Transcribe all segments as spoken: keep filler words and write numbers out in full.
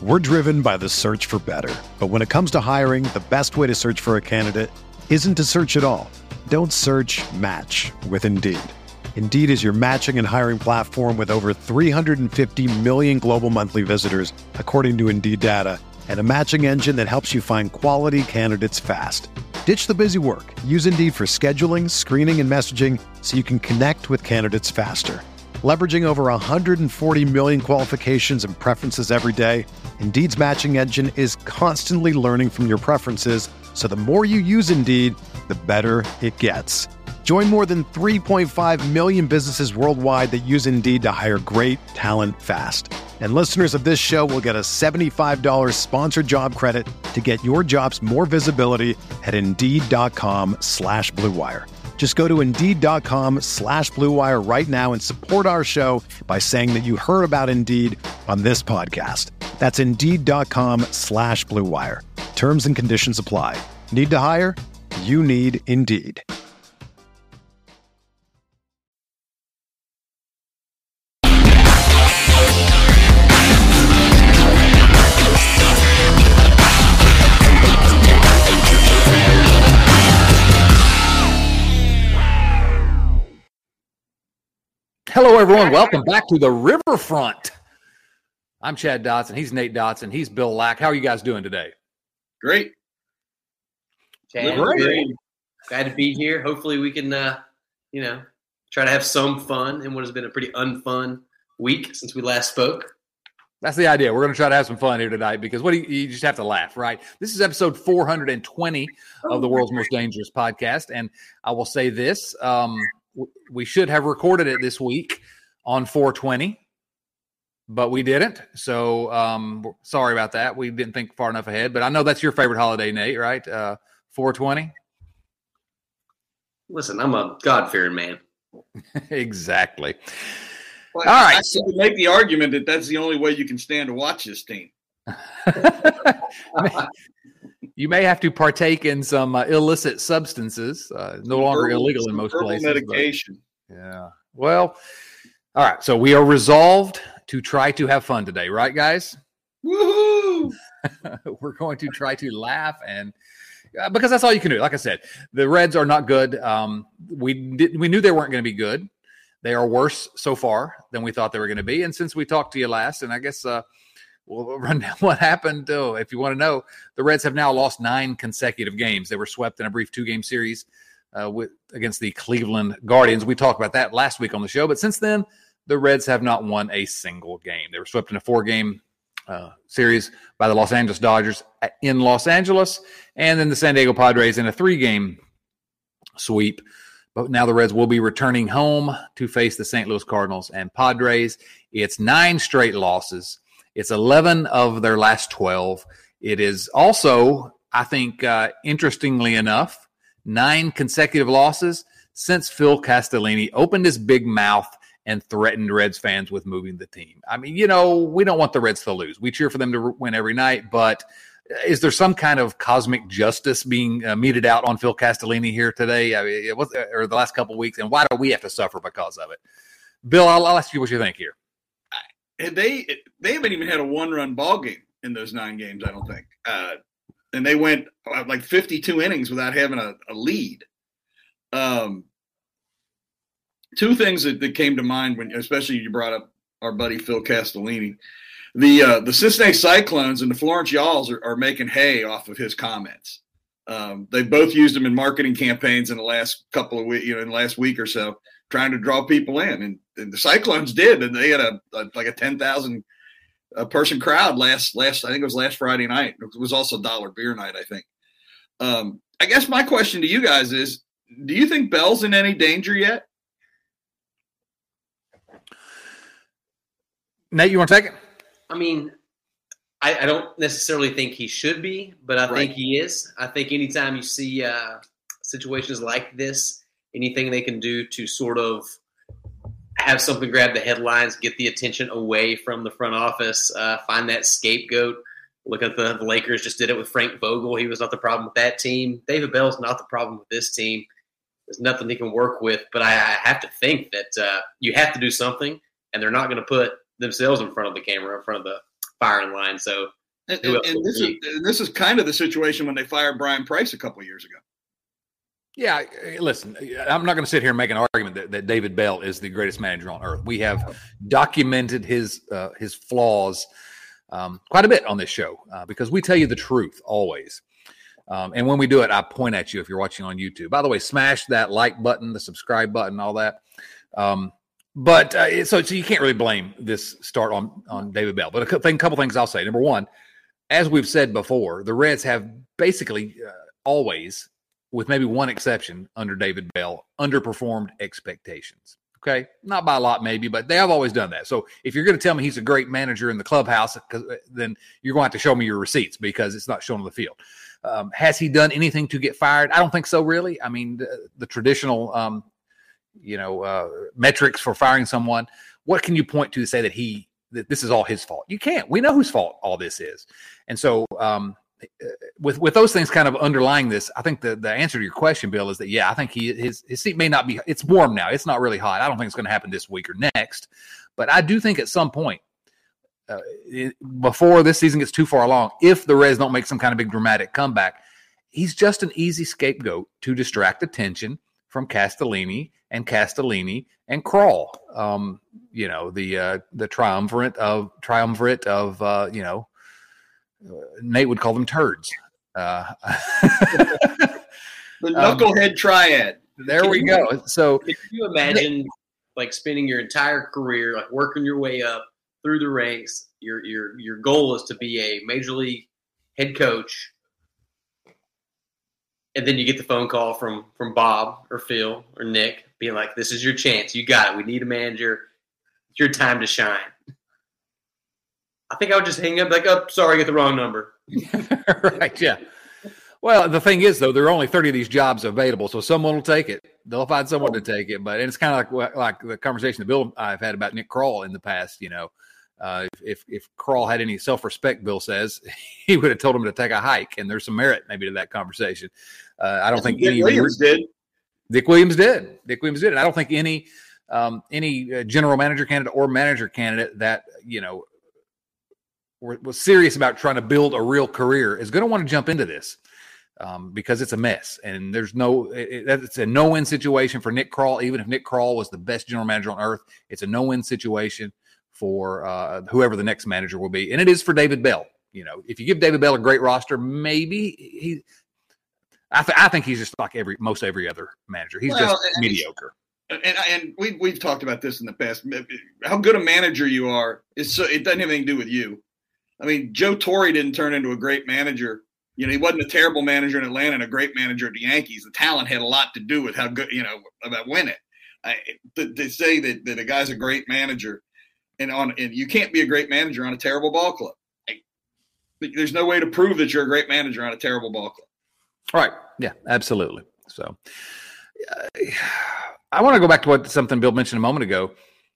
We're driven by the search for better. But when it comes to hiring, the best way to search for a candidate isn't to search at all. Don't search, match with Indeed. Indeed is your matching and hiring platform with over three hundred fifty million global monthly visitors, according to Indeed data, and a matching engine that helps you find quality candidates fast. Ditch the busy work. Use Indeed for scheduling, screening, and messaging so you can connect with candidates faster. Leveraging over one hundred forty million qualifications and preferences every day, Indeed's matching engine is constantly learning from your preferences, so the more you use Indeed, the better it gets. Join more than three point five million businesses worldwide that use Indeed to hire great talent fast. And listeners of this show will get a seventy-five dollars sponsored job credit to get your jobs more visibility at Indeed.com slash Blue Wire. Just go to Indeed.com slash Blue Wire right now and support our show by saying that you heard about Indeed on this podcast. That's Indeed.com slash Blue Wire. Terms and conditions apply. Need to hire? You need Indeed. Hello, everyone. Welcome back to the Riverfront. I'm Chad Dotson. He's Nate Dotson. He's Bill Lack. How are you guys doing today? Great. Chad, Great. glad to be here. Hopefully we can, uh, you know, try to have some fun in what has been a pretty unfun week since we last spoke. That's the idea. We're going to try to have some fun here tonight because what do you, you just have to laugh, right? This is episode four hundred twenty of the World's Most Dangerous Podcast. And I will say this, um, we should have recorded it this week on four twenty, but we didn't. So um, sorry about that. We didn't think far enough ahead, but I know that's your favorite holiday, Nate, right? Uh, four twenty. Listen, I'm a God-fearing man. Exactly. Well, All right. I so make the argument that that's the only way you can stand to watch this team. You may have to partake in some uh, illicit substances, uh, no longer Herbal- illegal in most herbal places. medication. but- yeah. Well, all right. So we are resolved to try to have fun today, right, guys? Woohoo! We're going to try to laugh and uh, because that's all you can do. Like I said, the Reds are not good. Um, we did, we knew they weren't going to be good. They are worse so far than we thought they were going to be. And since we talked to you last, and I guess uh, we'll run down what happened. Oh, if you want to know, the Reds have now lost nine consecutive games. They were swept in a brief two-game series uh, with against the Cleveland Guardians. We talked about that last week on the show. But since then, the Reds have not won a single game. They were swept in a four-game uh, series by the Los Angeles Dodgers in Los Angeles, and then the San Diego Padres in a three-game sweep. But now the Reds will be returning home to face the Saint Louis Cardinals and Padres. It's nine straight losses. It's eleven of their last twelve. It is also, I think, uh, interestingly enough, nine consecutive losses since Phil Castellini opened his big mouth and threatened Reds fans with moving the team. I mean, you know, we don't want the Reds to lose. We cheer for them to win every night, but is there some kind of cosmic justice being uh, meted out on Phil Castellini here today, I mean, it was, or the last couple of weeks, and why do we have to suffer because of it? Bill, I'll, I'll ask you what you think here. They they haven't even had a one-run ball game in those nine games, I don't think. Uh, and they went uh, like fifty-two innings without having a, a lead. Um, two things that, that came to mind when, especially you brought up our buddy Phil Castellini. The uh, the Cincinnati Cyclones and the Florence Yalls are, are making hay off of his comments. Um, they both used him in marketing campaigns in the last couple of weeks, you know, in the last week or so, trying to draw people in. And, and the Cyclones did, and they had a, a like a ten thousand uh, person crowd last last I think it was last Friday night. It was also Dollar Beer Night, I think. Um, I guess my question to you guys is: do you think Bell's in any danger yet? Nate, you want to take it? I mean, I, I don't necessarily think he should be, but I Right. think he is. I think anytime you see uh, situations like this, anything they can do to sort of have something grab the headlines, get the attention away from the front office, uh, find that scapegoat. Look at the, the Lakers just did it with Frank Vogel. He was not the problem with that team. David Bell's not the problem with this team. There's nothing he can work with, but I, I have to think that uh, you have to do something, and they're not going to put themselves in front of the camera, in front of the firing line. So, and, and, and this is and this is kind of the situation when they fired Brian Price a couple of years ago. Yeah, listen, I'm not going to sit here and make an argument that, that David Bell is the greatest manager on earth. We have documented his uh, his flaws um, quite a bit on this show uh, because we tell you the truth always. Um, and when we do it, I point at you if you're watching on YouTube. By the way, smash that like button, the subscribe button, all that. Um, but uh, so, so you can't really blame this start on, on David Bell. But a couple, couple things I'll say. Number one, as we've said before, the Reds have basically uh, always, with maybe one exception under David Bell, underperformed expectations. Okay? Not by a lot maybe, but they have always done that. So if you're going to tell me he's a great manager in the clubhouse, then you're going to have to show me your receipts because it's not shown on the field. Um, has he done anything to get fired? I don't think so, really. I mean, the, the traditional, um, you know, uh, metrics for firing someone, what can you point to to say that he that this is all his fault? You can't. We know whose fault all this is. And so um, with with those things kind of underlying this, I think the, the answer to your question, Bill, is that, yeah, I think he his, his seat may not be – it's warm now. It's not really hot. I don't think it's going to happen this week or next. But I do think at some point, Uh, it, before this season gets too far along, if the Reds don't make some kind of big dramatic comeback, he's just an easy scapegoat to distract attention from Castellini and Castellini and Krall. Um, you know, the uh, the triumvirate of triumvirate of uh, you know, uh, Nate would call them turds. Uh, the knucklehead um, triad. There we go. So, can you imagine like spending your entire career, like working your way up through the ranks? Your your your goal is to be a major league head coach, and then you get the phone call from from Bob or Phil or Nick being like, "This is your chance. You got it. We need a manager. It's your time to shine." I think I would just hang up like, "Oh, sorry, I get the wrong number." Right? Yeah. Well, the thing is, though, there are only thirty of these jobs available, so someone will take it. They'll find someone to take it. But and it's kind of like like the conversation that Bill and I've had about Nick Krall in the past. You know, uh, if if Krall had any self-respect, Bill says, he would have told him to take a hike. And there's some merit maybe to that conversation. Uh, I don't That's think Dick any Williams did. Dick Williams did. Dick Williams did. And I don't think any um, any uh, general manager candidate or manager candidate that you know was serious about trying to build a real career is going to want to jump into this. Um, because it's a mess, and there's no it, it's a no-win situation for Nick Krall. Even if Nick Krall was the best general manager on earth, it's a no-win situation for uh, whoever the next manager will be, and it is for David Bell. You know, if you give David Bell a great roster, maybe he. I, th- I think he's just like every most every other manager. He's well, just and mediocre. And and we we've talked about this in the past. How good a manager you are is so it doesn't have anything to do with you. I mean, Joe Torre didn't turn into a great manager. You know, he wasn't a terrible manager in Atlanta and a great manager at the Yankees. The talent had a lot to do with how good, you know, about winning. I, to, to say that, that a guy's a great manager and on and you can't be a great manager on a terrible ball club. Like, there's no way to prove that you're a great manager on a terrible ball club. Right. Yeah, absolutely. So uh, I want to go back to what something Bill mentioned a moment ago.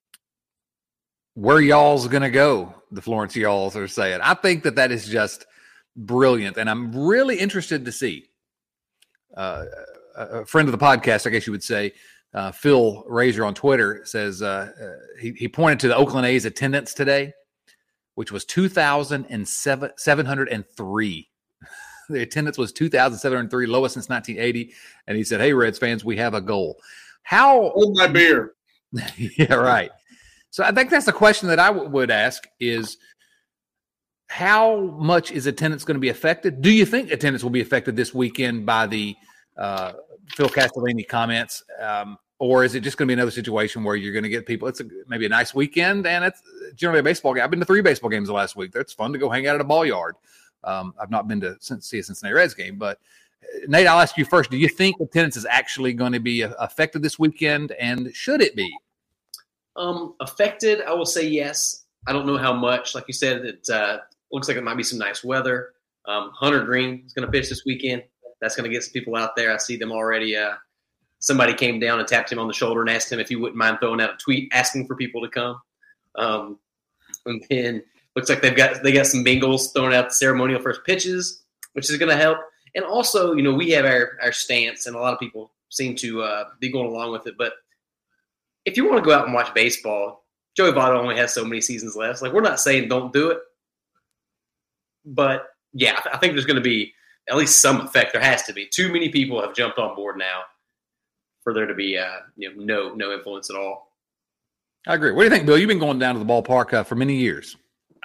Where y'all's going to go, the Florence y'alls are saying. I think that that is just brilliant, and I'm really interested to see uh, a friend of the podcast, I guess you would say, uh, Phil Razor on Twitter says uh, uh, he, he pointed to the Oakland A's attendance today, which was two thousand seven hundred three. The attendance was two thousand seven hundred three, lowest since nineteen eighty, and he said, "Hey, Reds fans, we have a goal." How? Hold my beer. Yeah, right. So I think that's the question that I w- would ask is, how much is attendance going to be affected? Do you think attendance will be affected this weekend by the uh, Phil Castellini comments? Um, or is it just going to be another situation where you're going to get people, it's a, maybe a nice weekend and it's generally a baseball game. I've been to three baseball games the last week. It's fun to go hang out at a ball yard. Um, I've not been to see a Cincinnati Reds game, but Nate, I'll ask you first. Do you think attendance is actually going to be affected this weekend, and should it be? Um, affected, I will say yes. I don't know how much. Like you said, it uh, looks like it might be some nice weather. Um, Hunter Green is going to pitch this weekend. That's going to get some people out there. I see them already. Uh, somebody came down and tapped him on the shoulder and asked him if he wouldn't mind throwing out a tweet asking for people to come. Um, and then looks like they've got they got some Bengals throwing out the ceremonial first pitches, which is going to help. And also, you know, we have our, our stance, and a lot of people seem to uh, be going along with it. But if you want to go out and watch baseball, Joey Votto only has so many seasons left. Like, we're not saying don't do it, but yeah, I think there's going to be at least some effect. There has to be. Too many people have jumped on board now for there to be uh, you know, no no influence at all. I agree. What do you think, Bill? You've been going down to the ballpark uh, for many years.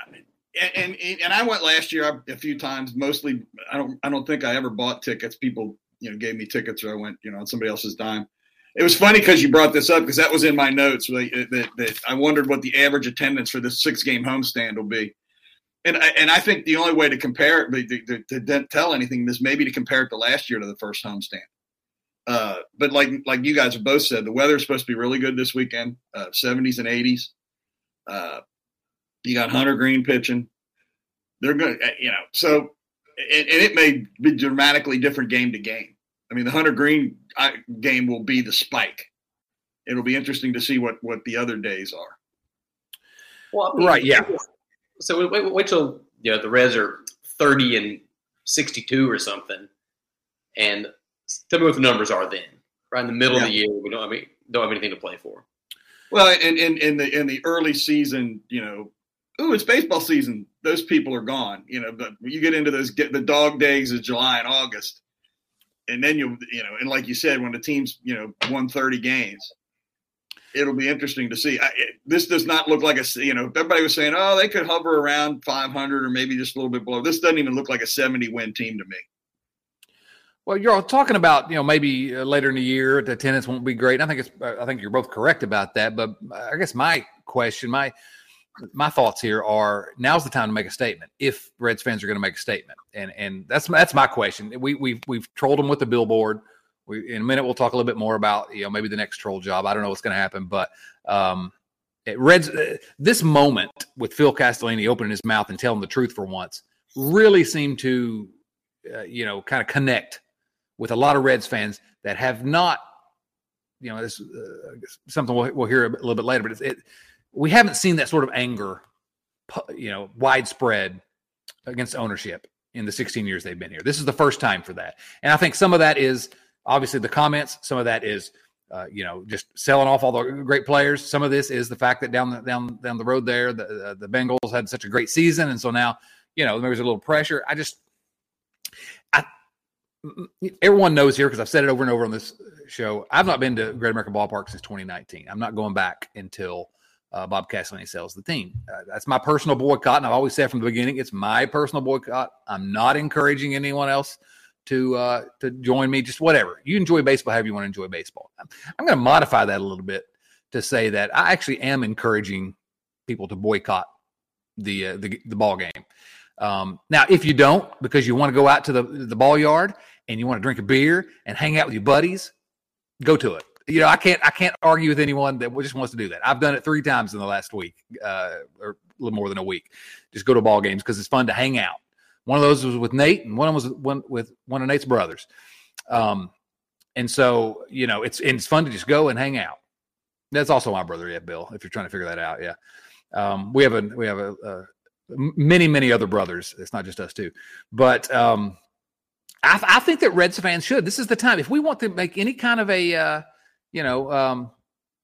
And, and and I went last year a few times. Mostly, I don't I don't think I ever bought tickets. People, you know, gave me tickets, or I went, you know, on somebody else's dime. It was funny because you brought this up because that was in my notes. That, that, that I wondered what the average attendance for this six-game homestand will be, and I, and I think the only way to compare it, to, to, to tell anything, is maybe to compare it to last year to the first homestand. Uh, but like like you guys have both said, the weather is supposed to be really good this weekend, uh, seventies and eighties. Uh, You got Hunter Green pitching. They're going to, you know, so, and, and it may be dramatically different game to game. I mean, the Hunter Green game will be the spike. It'll be interesting to see what, what the other days are. Well, I mean, right, yeah. So wait, wait till, you know, the Reds are thirty and sixty-two or something. And tell me what the numbers are then. Right in the middle yeah. of the year, we don't have, any, don't have anything to play for. Well, in, in, in the in the early season, you know, ooh, it's baseball season. Those people are gone. You know, but you get into those get the dog days of July and August, and then you you know, and like you said, when the team's you know won thirty games, it'll be interesting to see. I, it, this does not look like a you know. Everybody was saying, oh, they could hover around five hundred or maybe just a little bit below. This doesn't even look like a seventy win team to me. Well, you're all talking about, you know, maybe later in the year the attendance won't be great. I think it's, I think you're both correct about that. But I guess my question, my my thoughts here are: now's the time to make a statement. If Reds fans are going to make a statement, and and that's that's my question. We we've we've trolled them with the billboard. We, in a minute, we'll talk a little bit more about you know maybe the next troll job. I don't know what's going to happen, but um, it, Reds uh, this moment with Phil Castellini opening his mouth and telling the truth for once really seemed to uh, you know kind of connect with a lot of Reds fans that have not, you know, this uh, something we'll, we'll hear a little bit later, but it's, it, we haven't seen that sort of anger, you know, widespread against ownership in the sixteen years they've been here. This is the first time for that. And I think some of that is obviously the comments. Some of that is, uh, you know, just selling off all the great players. Some of this is the fact that down the, down, down the road there, the, the Bengals had such a great season. And so now, you know, there's a little pressure. I just, I, everyone knows here, because I've said it over and over on this show, I've not been to Great American Ballpark since twenty nineteen. I'm not going back until uh, Bob Castellini sells the team. Uh, that's my personal boycott, and I've always said from the beginning, it's my personal boycott. I'm not encouraging anyone else to uh, to join me. Just whatever. You enjoy baseball however you want to enjoy baseball. I'm, I'm going to modify that a little bit to say that I actually am encouraging people to boycott the uh, the, the ball game. Um, now, if you don't, because you want to go out to the, the ball yard and you want to drink a beer and hang out with your buddies, go to it. You know, I can't I can't argue with anyone that just wants to do that. I've done it three times in the last week, uh, or a little more than a week. Just go to ball games because it's fun to hang out. One of those was with Nate, and one was one with one of Nate's brothers. Um, and so, you know, it's and it's fun to just go and hang out. That's also my brother, yeah, Bill. If you're trying to figure that out, yeah. Um, we have a we have a, a many many other brothers. It's not just us two, but. Um, I, I think that Reds fans should. This is the time. If we want to make any kind of a, uh, you know, um,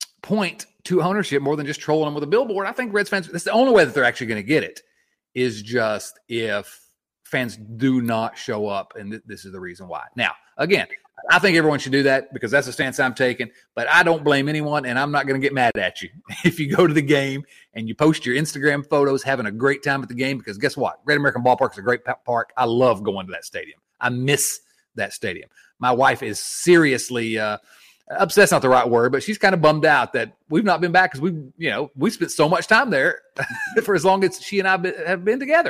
point to ownership more than just trolling them with a billboard, I think Reds fans, that's the only way that they're actually going to get it, is just if fans do not show up, and th- this is the reason why. Now, again, I think everyone should do that because that's the stance I'm taking, but I don't blame anyone, and I'm not going to get mad at you if you go to the game and you post your Instagram photos having a great time at the game, because guess what? Great American Ballpark is a great park. I love going to that stadium. I miss that stadium. My wife is seriously uh, upset's not the right word, but she's kind of bummed out that we've not been back because we, you know, we spent so much time there for as long as she and I be, have been together.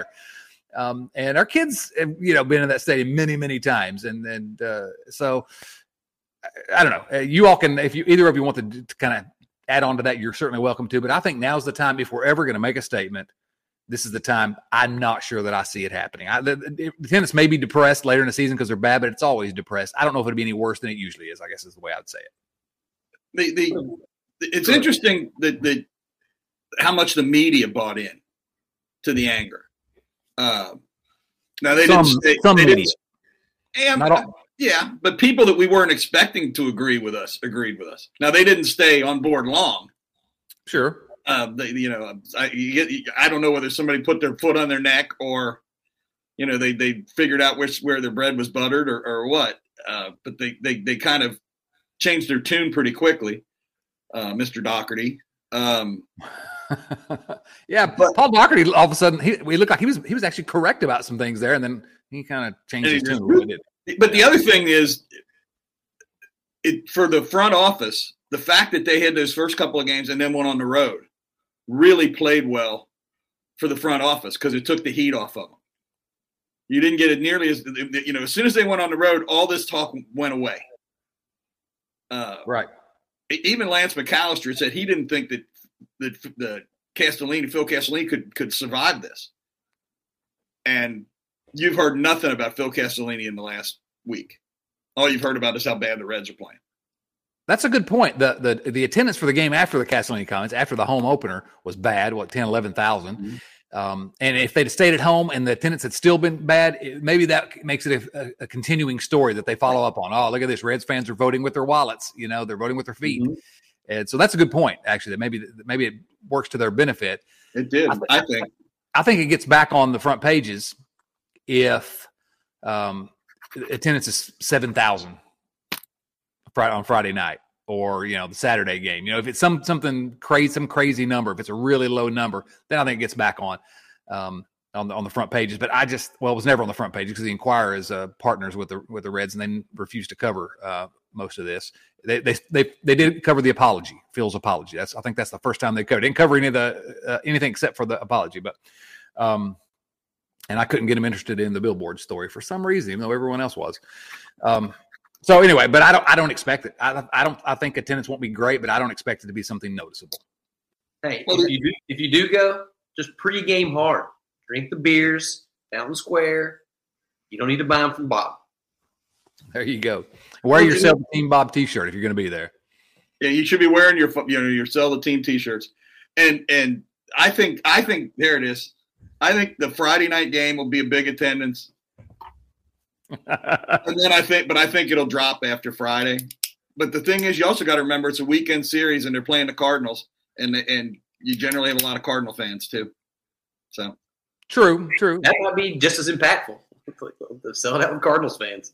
Um, and our kids have, you know, been in that stadium many, many times. And, and uh, so I, I don't know. You all can, if you, either of you want to, to kind of add on to that, you're certainly welcome to, but I think now's the time, if we're ever going to make a statement, this is the time. I'm not sure that I see it happening. I, the, the attendance may be depressed later in the season because they're bad, but it's always depressed. I don't know if it'd be any worse than it usually is, I guess is the way I would say it. The, the, it's interesting that, that how much the media bought in to the anger. Uh, now, they some, didn't stay, some they media. Didn't, and, not all. Yeah, but people that we weren't expecting to agree with us agreed with us. Now, they didn't stay on board long. Sure. Uh, they, you know, I, you get, I don't know whether somebody put their foot on their neck or you know, they they figured out where where their bread was buttered or, or what. Uh, but they, they they kind of changed their tune pretty quickly, uh, Mister Doherty. Um, yeah, but Paul Doherty all of a sudden he we looked like he was he was actually correct about some things there, and then he kind of changed his tune a little bit. But the other thing is, it for the front office, the fact that they had those first couple of games and then went on the road really played well for the front office because it took the heat off of them. You didn't get it nearly as, you know, as soon as they went on the road, all this talk went away. Uh, right. Even Lance McAllister said he didn't think that, that the Castellini, Phil Castellini could, could survive this. And you've heard nothing about Phil Castellini in the last week. All you've heard about is how bad the Reds are playing. That's a good point. The the the attendance for the game after the Castellini comments, after the home opener, was bad, what, ten, eleven thousand. Mm-hmm. Um, and if they'd stayed at home and the attendance had still been bad, it, maybe that makes it a, a continuing story that they follow up on. Oh, look at this. Reds fans are voting with their wallets. You know, they're voting with their feet. Mm-hmm. And so that's a good point, actually, that maybe maybe it works to their benefit. It did, I, th- I think. I think it gets back on the front pages if um, attendance is seven thousand on Friday night or, you know, the Saturday game. You know, if it's some something crazy, some crazy number, if it's a really low number, then I think it gets back on um, on the on the front pages. But I just, well, it was never on the front page because the Inquirer is uh, partners with the with the Reds, and they refused to cover uh, most of this. They they they they did cover the apology, Phil's apology. That's I think that's the first time they covered. They didn't cover any of the uh, anything except for the apology, but. Um, and I couldn't get him interested in the Billboard story for some reason, even though everyone else was. Um, so anyway, but I don't, I don't expect it. I, I don't, I think attendance won't be great, but I don't expect it to be something noticeable. Hey, well, if you do, if you do go, just pregame hard. Drink the beers, Fountain Square. You don't need to buy them from Bob. There you go. Wear your Sell the Team Bob T-shirt if you're going to be there. Yeah, you should be wearing your, you know, your Sell the Team T-shirts. And and I think, I think there it is. I think the Friday night game will be a big attendance. and then I think, but I think it'll drop after Friday. But the thing is, you also got to remember it's a weekend series and they're playing the Cardinals, and and you generally have a lot of Cardinal fans too. So true, true. That might be just as impactful. Selling out with Cardinals fans.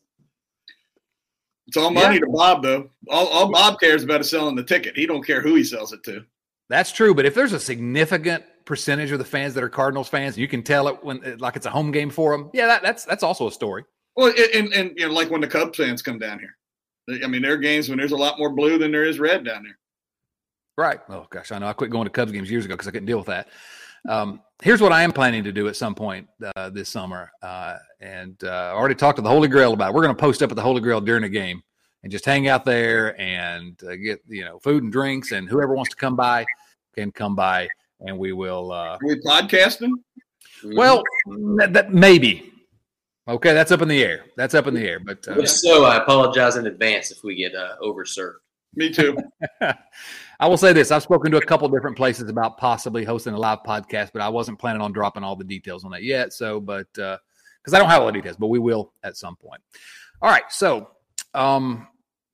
It's all money yeah. to Bob, though. All, all Bob cares about is selling the ticket. He don't care who he sells it to. That's true, but if there's a significant percentage of the fans that are Cardinals fans, you can tell it when, like, it's a home game for them. Yeah, that, that's that's also a story. Well, and, and you know, like when the Cubs fans come down here. I mean, there are games when there's a lot more blue than there is red down there. Right. Oh gosh, I know. I quit going to Cubs games years ago because I couldn't deal with that. Um, here's what I am planning to do at some point uh, this summer, uh, and uh, I already talked to the Holy Grail about it. We're going to post up at the Holy Grail during a game and just hang out there and uh, get you know food and drinks, and whoever wants to come by can come by, and we will. Uh, Are we podcasting? Well, that, that maybe. Okay, that's up in the air. That's up in the air. But uh, if so, I apologize in advance if we get uh, overserved. Me too. I will say this. I've spoken to a couple different places about possibly hosting a live podcast, but I wasn't planning on dropping all the details on that yet. So, but because uh, I don't have all the details, but we will at some point. All right. So, um,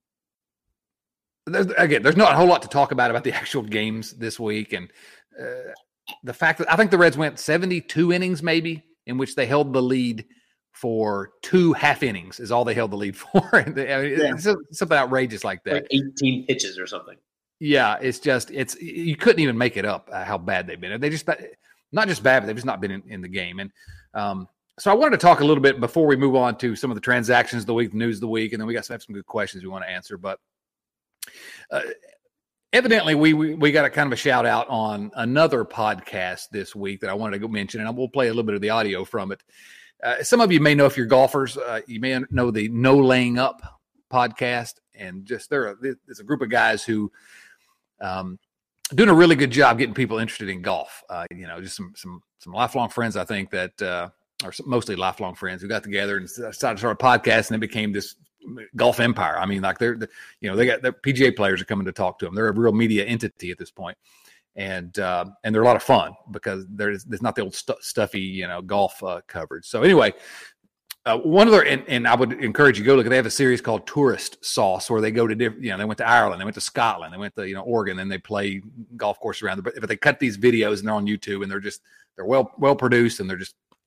there's, again, there's not a whole lot to talk about about the actual games this week. And uh, the fact that I think the Reds went seventy-two innings maybe in which they held the lead for two half innings is all they held the lead for. I mean, yeah. It's something outrageous like that. Like eighteen pitches or something. Yeah, it's just it's you couldn't even make it up uh, how bad they've been. They just not just bad, but they've just not been in, in the game. And um, so I wanted to talk a little bit before we move on to some of the transactions of the week, the news of the week, and then we got some, have some good questions we want to answer. But uh, evidently, we, we we got a kind of a shout out on another podcast this week that I wanted to go mention, and we'll play a little bit of the audio from it. Uh, some of you may know if you're golfers, uh, you may know the No Laying Up podcast, and just there there's a group of guys who um, doing a really good job getting people interested in golf. Uh, you know, just some some some lifelong friends, I think that uh, are mostly lifelong friends who got together and decided to start a podcast, and it became this golf empire. I mean, like they're, they're you know they got the P G A players are coming to talk to them. They're a real media entity at this point. And uh, and they're a lot of fun because there's there's not the old stu- stuffy you know golf uh, coverage. So anyway, uh, one of their and, and I would encourage you to go look. They have a series called Tourist Sauce where they go to different. You know, they went to Ireland, they went to Scotland, they went to you know Oregon, and they play golf courses around. But but they cut these videos and they're on YouTube and they're just they're well well produced and they're just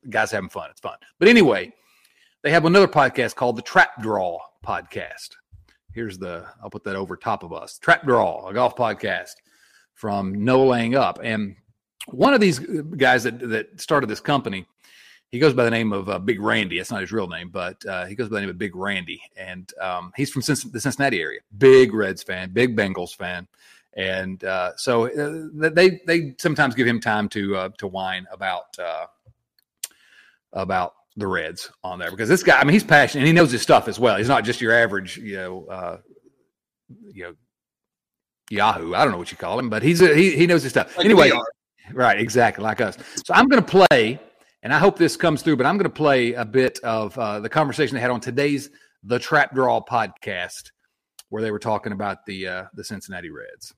guys having fun. It's fun. But anyway, they have another podcast called the Trap Draw Podcast. Here's the, I'll put that over top of us. Trap Draw, a golf podcast from No Laying Up. And one of these guys that, that started this company, he goes by the name of uh, Big Randy. That's not his real name, but uh, he goes by the name of Big Randy. And um, he's from Cincinnati, the Cincinnati area. Big Reds fan, big Bengals fan. And uh, so uh, they they sometimes give him time to uh, to whine about uh, about the Reds on there, because this guy, I mean, he's passionate and he knows his stuff as well. He's not just your average, you know, uh, you know, Yahoo. I don't know what you call him, but he's a, he he knows his stuff. Like anyway, right, exactly, like us. So I'm going to play, and I hope this comes through, but I'm going to play a bit of uh, the conversation they had on today's The Trap Draw podcast, where they were talking about the uh, the Cincinnati Reds.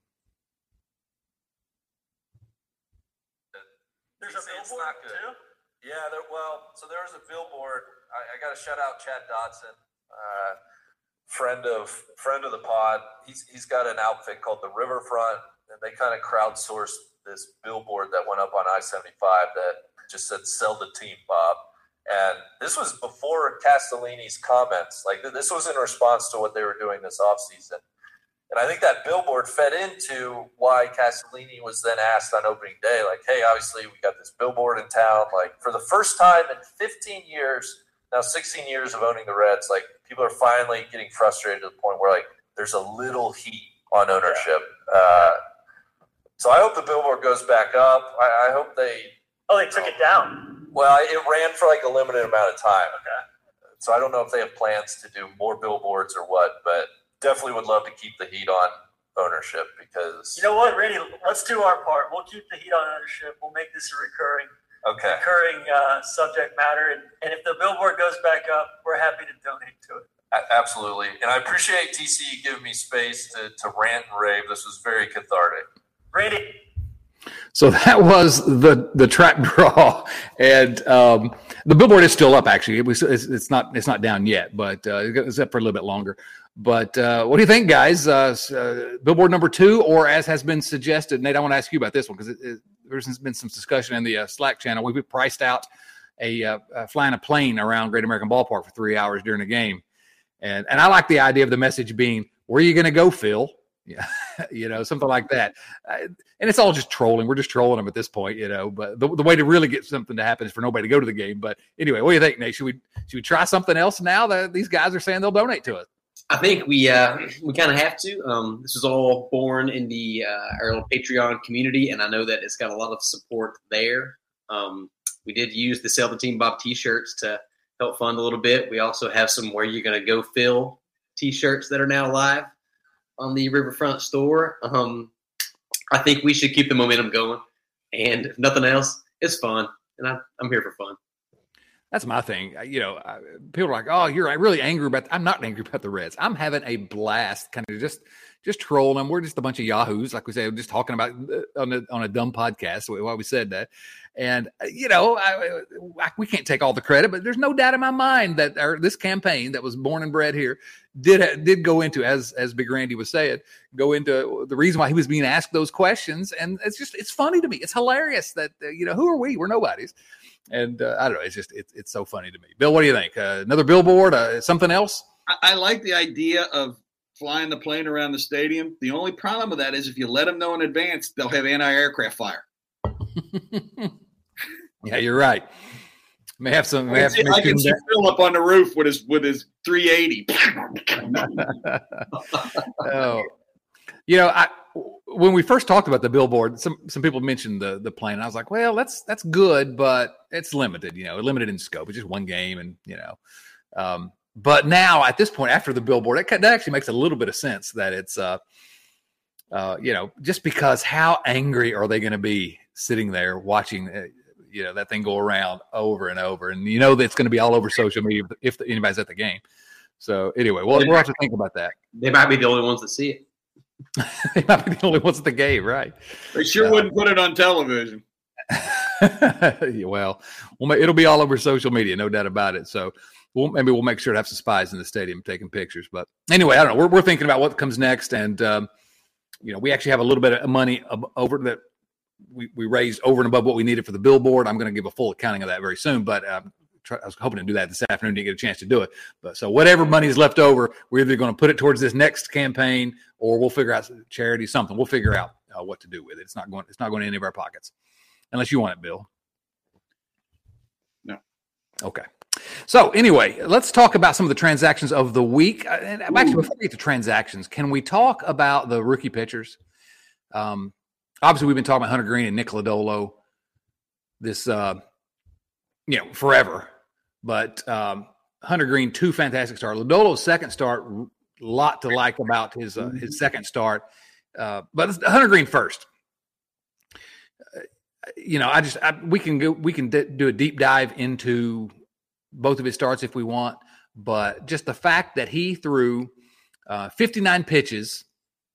There's a billboard too? Yeah, there, well, so there was a billboard. I, I got to shout out Chad Dotson, uh, friend of friend of the pod. He's he's got an outfit called the Riverfront, and they kind of crowdsourced this billboard that went up on I seventy-five that just said "Sell the team, Bob." And this was before Castellini's comments. Like, this was in response to what they were doing this offseason. And I think that billboard fed into why Castellini was then asked on opening day, like, hey, obviously we got this billboard in town. Like, for the first time in fifteen years, now sixteen years of owning the Reds, like, people are finally getting frustrated to the point where, like, there's a little heat on ownership. Uh, so I hope the billboard goes back up. I, I hope they – Oh, they took it down? Well, it ran for, like, a limited amount of time. Okay. So I don't know if they have plans to do more billboards or what, but – definitely would love to keep the heat on ownership, because you know what, Randy, let's do our part. We'll keep the heat on ownership. We'll make this a recurring, okay, recurring uh, subject matter. And, and if the billboard goes back up, we're happy to donate to it. A- absolutely. And I appreciate T C giving me space to, to rant and rave. This was very cathartic. Randy. So that was the the Trap Draw, and um, the billboard is still up. Actually, it was it's, it's not it's not down yet, but uh, it's up for a little bit longer. But uh, what do you think, guys? Uh, uh, billboard number two, or as has been suggested, Nate, I want to ask you about this one, because there's been some discussion in the uh, Slack channel. We've priced out a uh, uh, flying a plane around Great American Ballpark for three hours during a game, and and I like the idea of the message being, "Where are you going to go, Phil?" Yeah, you know, something like that. Uh, and it's all just trolling. We're just trolling them at this point, you know. But the, the way to really get something to happen is for nobody to go to the game. But anyway, what do you think, Nate? Should we should we try something else now that these guys are saying they'll donate to us? I think we uh, we kind of have to. Um, this was all born in the uh, our little Patreon community, and I know that it's got a lot of support there. Um, we did use the Sell the Team Bob T-shirts to help fund a little bit. We also have some Where You're Gonna Go Phil T-shirts that are now live on the Riverfront store. Um, I think we should keep the momentum going, and if nothing else, it's fun, and I, I'm here for fun. That's my thing. You know, people are like, "Oh, you're really angry about." I'm not angry about the Reds. I'm having a blast, kind of just, just trolling them. We're just a bunch of yahoos, like we say, just talking about on a on a dumb podcast. Why we said that, and you know, I, I, we can't take all the credit, but there's no doubt in my mind that our, this campaign that was born and bred here did did go into, as as Big Randy was saying, go into the reason why he was being asked those questions, and it's just it's funny to me. It's hilarious that uh, you know, who are we? We're nobodies. And uh, I don't know. It's just it's it's so funny to me. Bill, what do you think? Uh, another billboard? Uh, something else? I, I like the idea of flying the plane around the stadium. The only problem with that is if you let them know in advance, they'll have anti-aircraft fire. Yeah, you're right. May have some. May I have can see, I can see Phil up on the roof with his with his three eighty. Oh, you know, I. When we first talked about the billboard, some some people mentioned the the plane. And I was like, well, that's that's good, but it's limited, you know, limited in scope. It's just one game, and you know. Um, but now at this point, after the billboard, it, that actually makes a little bit of sense that it's, uh, uh, you know, just because how angry are they going to be sitting there watching, uh, you know, that thing go around over and over, and you know that's going to be all over social media if anybody's at the game. So anyway, we'll we'll have to think about that. They might be the only ones that see it. They might be the only ones at the game, right? They sure uh, wouldn't put it on television. well, well, it'll be all over social media, no doubt about it. So we'll, maybe we'll make sure to have some spies in the stadium taking pictures. But anyway, I don't know. We're we're thinking about what comes next, and um, you know, we actually have a little bit of money over that we, we raised over and above what we needed for the billboard. I'm going to give a full accounting of that very soon, but um, try, I was hoping to do that this afternoon. Didn't get a chance to do it. But so whatever money is left over, we're either going to put it towards this next campaign or we'll figure out charity, something. We'll figure out uh, what to do with it. It's not going. It's not going to any of our pockets, unless you want it, Bill. No. Okay. So anyway, let's talk about some of the transactions of the week. And actually, before we get to transactions, can we talk about the rookie pitchers? Um, obviously, we've been talking about Hunter Green and Nick Lodolo this, uh, you know, forever. But um, Hunter Green, two fantastic starts. Lodolo's second start, a lot to like about his uh, his second start. Uh, but Hunter Green first. Uh, you know, I just I, we can go we can d- do a deep dive into both of his starts if we want, but just the fact that he threw uh, fifty-nine pitches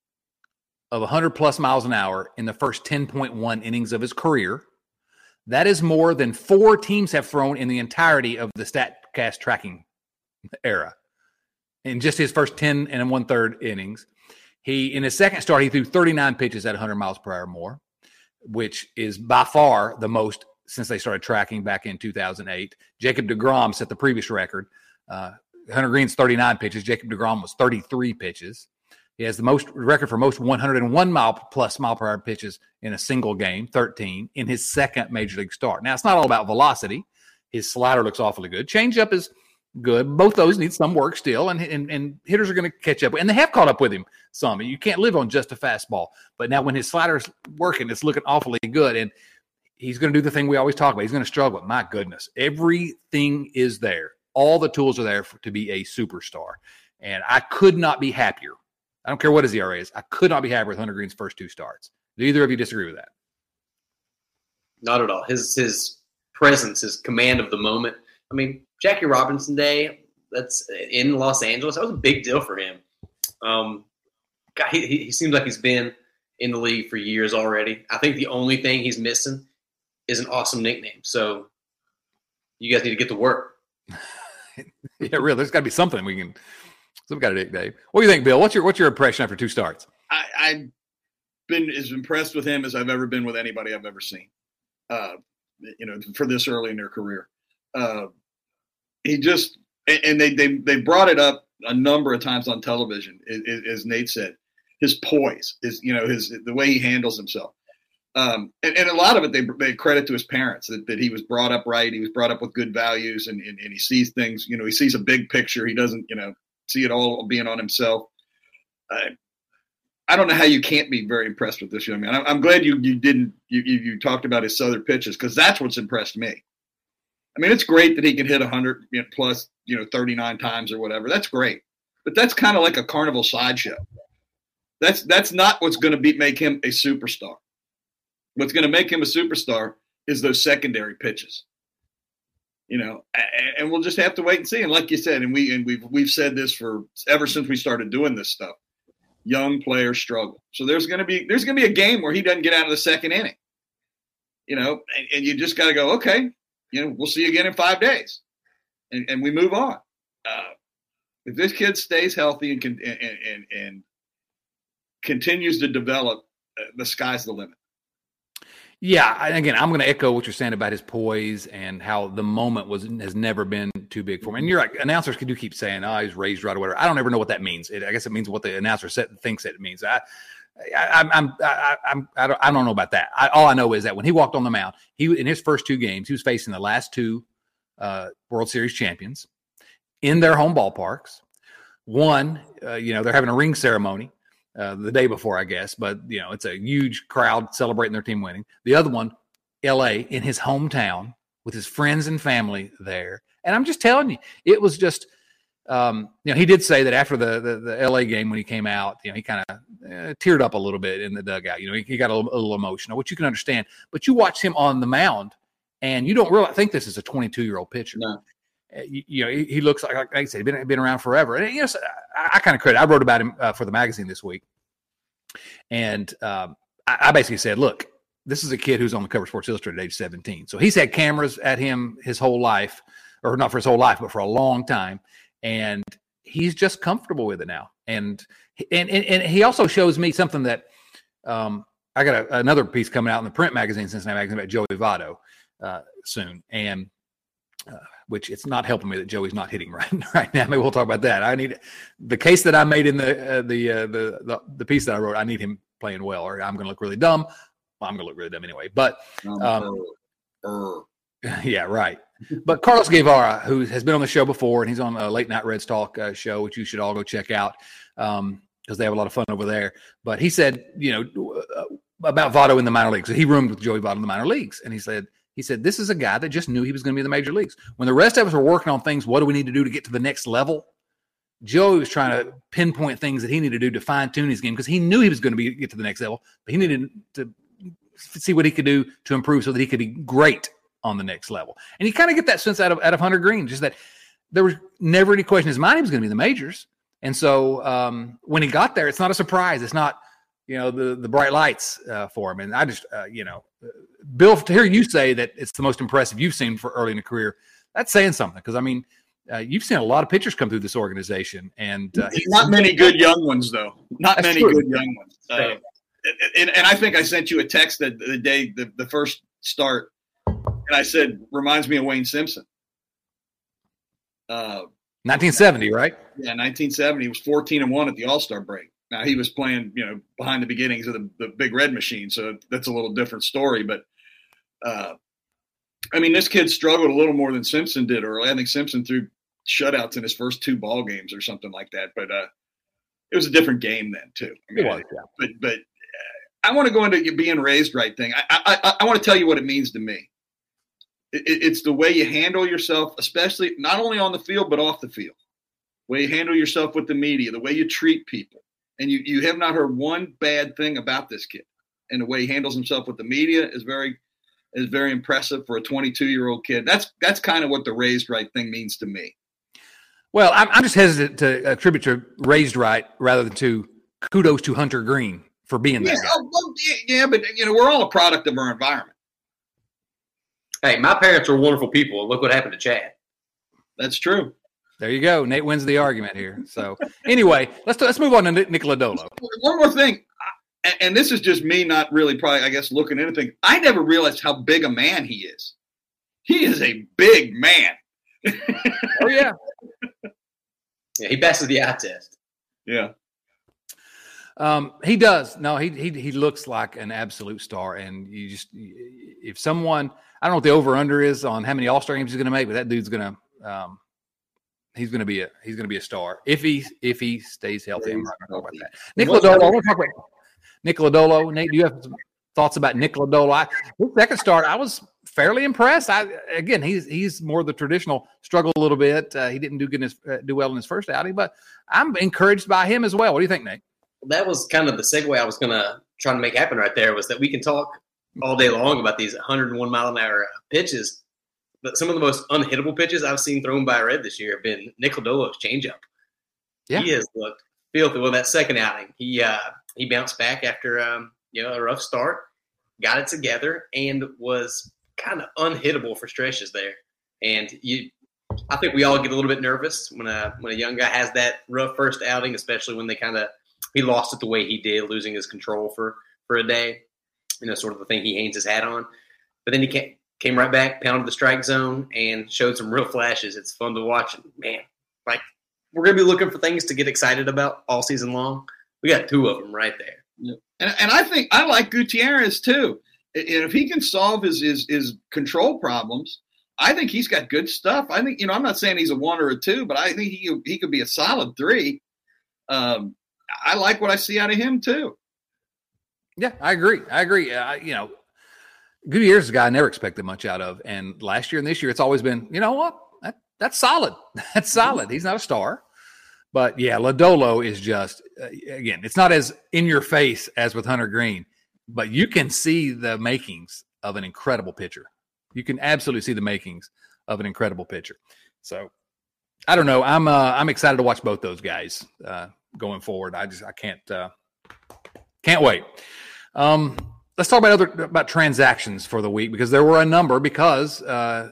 of one hundred plus miles an hour in the first ten point one innings of his career, that is more than four teams have thrown in the entirety of the StatCast tracking era. In just his first ten and one third innings, he in his second start he threw thirty-nine pitches at one hundred miles per hour more, which is by far the most since they started tracking back in two thousand eight. Jacob deGrom set the previous record. Uh, Hunter Green's thirty-nine pitches. Jacob deGrom was thirty-three pitches. He has the most record for most one hundred one mile plus mile per hour pitches in a single game, thirteen, in his second major league start. Now, it's not all about velocity. His slider looks awfully good. Changeup is good. Both those need some work still, and, and, and hitters are going to catch up. And they have caught up with him some. You can't live on just a fastball. But now when his slider's working, it's looking awfully good. And he's going to do the thing we always talk about. He's going to struggle. My goodness. Everything is there. All the tools are there for, to be a superstar. And I could not be happier. I don't care what his E R A is. I could not be happier with Hunter Green's first two starts. Do either of you disagree with that? Not at all. His his presence, his command of the moment. I mean, Jackie Robinson Day, that's in Los Angeles. That was a big deal for him. Um, God, he, he seems like he's been in the league for years already. I think the only thing he's missing is an awesome nickname. So you guys need to get to work. Yeah, really. There's got to be something we can. Some got to do, Dave. What do you think, Bill? What's your what's your impression after two starts? I, I've been as impressed with him as I've ever been with anybody I've ever seen. Uh, you know, for this early in their career, uh, he just and they they they brought it up a number of times on television, as Nate said. His poise, his you know his the way he handles himself. Um, and, and a lot of it they, they credit to his parents that, that he was brought up right. He was brought up with good values and, and, and he sees things, you know, he sees a big picture. He doesn't, you know, see it all being on himself. Uh, I don't know how you can't be very impressed with this young man. I'm, I'm glad you, you didn't, you, you, you talked about his southern pitches because that's what's impressed me. I mean, it's great that he can hit one hundred you know, plus, you know, thirty-nine times or whatever. That's great. But that's kind of like a carnival sideshow. That's, that's not what's going to be, make him a superstar. What's going to make him a superstar is those secondary pitches, you know, and we'll just have to wait and see. And like you said, and we and we've we've said this for ever since we started doing this stuff. Young players struggle, so there's going to be there's going to be a game where he doesn't get out of the second inning, you know, and, and you just got to go, okay, you know, we'll see you again in five days, and, and we move on. Uh, if this kid stays healthy and can and, and, and continues to develop, uh, the sky's the limit. Yeah, and again, I'm going to echo what you're saying about his poise and how the moment was has never been too big for him. And you're right, announcers do keep saying, "Oh, he's raised right" or whatever. I don't ever know what that means. It, I guess it means what the announcer said, thinks it means. I, I, I'm, I'm, I, I'm, I don't, I don't know about that. I, all I know is that when he walked on the mound, he in his first two games, he was facing the last two uh, World Series champions in their home ballparks. One, uh, you know, they're having a ring ceremony. Uh, the day before, I guess, but you know, it's a huge crowd celebrating their team winning. The other one, L A, in his hometown with his friends and family there. And I'm just telling you, it was just, um, you know, he did say that after the, the, the L A game, when he came out, you know, he kind of uh, teared up a little bit in the dugout. You know, he, he got a little, a little emotional, which you can understand. But you watch him on the mound, and you don't really think this is a twenty-two-year-old pitcher. No. Uh, you, you know, he, he looks like, like I said, been been around forever. And you know, I, I kind of credit. I wrote about him uh, for the magazine this week, and um, I, I basically said, "Look, this is a kid who's on the cover of Sports Illustrated at age seventeen. So he's had cameras at him his whole life, or not for his whole life, but for a long time, and he's just comfortable with it now. And and and, and he also shows me something that." Um, I got a, another piece coming out in the print magazine, Cincinnati Magazine, about Joey Votto uh, soon, and uh, which it's not helping me that Joey's not hitting right right now. Maybe we'll talk about that. I need the case that I made in the uh, the, uh, the the the piece that I wrote. I need him playing well, or I'm going to look really dumb. Well, I'm going to look really dumb anyway. But um, uh, yeah, right. But Carlos Guevara, who has been on the show before, and he's on a Late Night Reds Talk uh, show, which you should all go check out because um, they have a lot of fun over there. But he said, you know, uh, about Votto in the minor leagues. So he roomed with Joey Votto in the minor leagues, and he said, he said, this is a guy that just knew he was going to be in the major leagues. When the rest of us were working on things, what do we need to do to get to the next level? Joey was trying to pinpoint things that he needed to do to fine tune his game because he knew he was going to be get to the next level, but he needed to see what he could do to improve so that he could be great on the next level. And you kind of get that sense out of out of Hunter Green, just that there was never any question in his mind he was going to be in the majors. And so um, when he got there, it's not a surprise. It's not, you know, the the bright lights uh, for him. And I just, uh, you know, Bill, to hear you say that it's the most impressive you've seen for early in the career, that's saying something. Because, I mean, uh, you've seen a lot of pitchers come through this organization. And uh, not many good young ones, though. Not That's many true. good young ones. Uh, and, and I think I sent you a text that the day the, the first start, and I said, reminds me of Wayne Simpson. Uh, nineteen seventy, right? Yeah, nineteen seventy. He was fourteen and one at the All-Star break. Now, he was playing, you know, behind the beginnings of the, the Big Red Machine, so that's a little different story. But, uh, I mean, this kid struggled a little more than Simpson did early. I think Simpson threw shutouts in his first two ball games or something like that. But uh, it was a different game then, too. I mean, It was, yeah. But, but uh, I want to go into being raised right thing. I, I, I want to tell you what it means to me. It, it's the way you handle yourself, especially not only on the field but off the field. The way you handle yourself with the media, the way you treat people. And you, you have not heard one bad thing about this kid. And the way he handles himself with the media is very is very impressive for a twenty-two-year-old kid. That's that's kind of what the raised right thing means to me. Well, I'm, I'm just hesitant to attribute to raised right rather than to kudos to Hunter Green for being Yeah, that guy. oh, well, yeah, yeah, but you know we're all a product of our environment. Hey, my parents were wonderful people. Look what happened to Chad. That's true. There you go. Nate wins the argument here. So anyway, let's let's move on to Nick Lodolo. One more thing, I, and this is just me not really probably, I guess, looking at anything. I never realized how big a man he is. He is a big man. Oh, yeah. Yeah, he passes the eye test. Yeah. Um, he does. No, he, he he looks like an absolute star. And you just, if someone, I don't know what the over-under is on how many All-Star games he's going to make, but that dude's going to um, – He's going to be a he's going to be a star if he if he stays healthy. I'm not going to talk about that. Nick Lodolo. I want to talk about Nick Lodolo. Nate, do you have some thoughts about Nick Lodolo? I, his second start, I was fairly impressed. I again, he's he's more the traditional, struggled a little bit. Uh, he didn't do good in his, uh, do well in his first outing, but I'm encouraged by him as well. What do you think, Nate? That was kind of the segue I was going to try to make happen right there. Was that we can talk all day long about these one hundred one mile an hour pitches. But some of the most unhittable pitches I've seen thrown by a Red this year have been Nick Lodolo's changeup. Yeah. He has looked filthy. Well, that second outing, he uh, he bounced back after um, you know a rough start, got it together, and was kind of unhittable for stretches there. And you, I think we all get a little bit nervous when a when a young guy has that rough first outing, especially when they kind of he lost it the way he did, losing his control for for a day. You know, sort of the thing he hangs his hat on. But then he can't. Came right back, pounded the strike zone, and showed some real flashes. It's fun to watch. And man, like we're going to be looking for things to get excited about all season long. We got two of them right there. Yeah. And, and I think I like Gutierrez too. And if he can solve his, his his control problems, I think he's got good stuff. I think you know I'm not saying he's a one or a two, but I think he he could be a solid three. Um, I like what I see out of him too. Yeah, I agree. I agree. Uh, you know. Gutierrez is a guy I never expected much out of. And last year and this year, it's always been, you know what? That, that's solid. That's solid. He's not a star. But, yeah, Lodolo is just, uh, again, it's not as in your face as with Hunter Green, but you can see the makings of an incredible pitcher. You can absolutely see the makings of an incredible pitcher. So, I don't know. I'm uh, I'm excited to watch both those guys uh, going forward. I just I can't uh, can't wait. Um Let's talk about other about transactions for the week because there were a number because uh,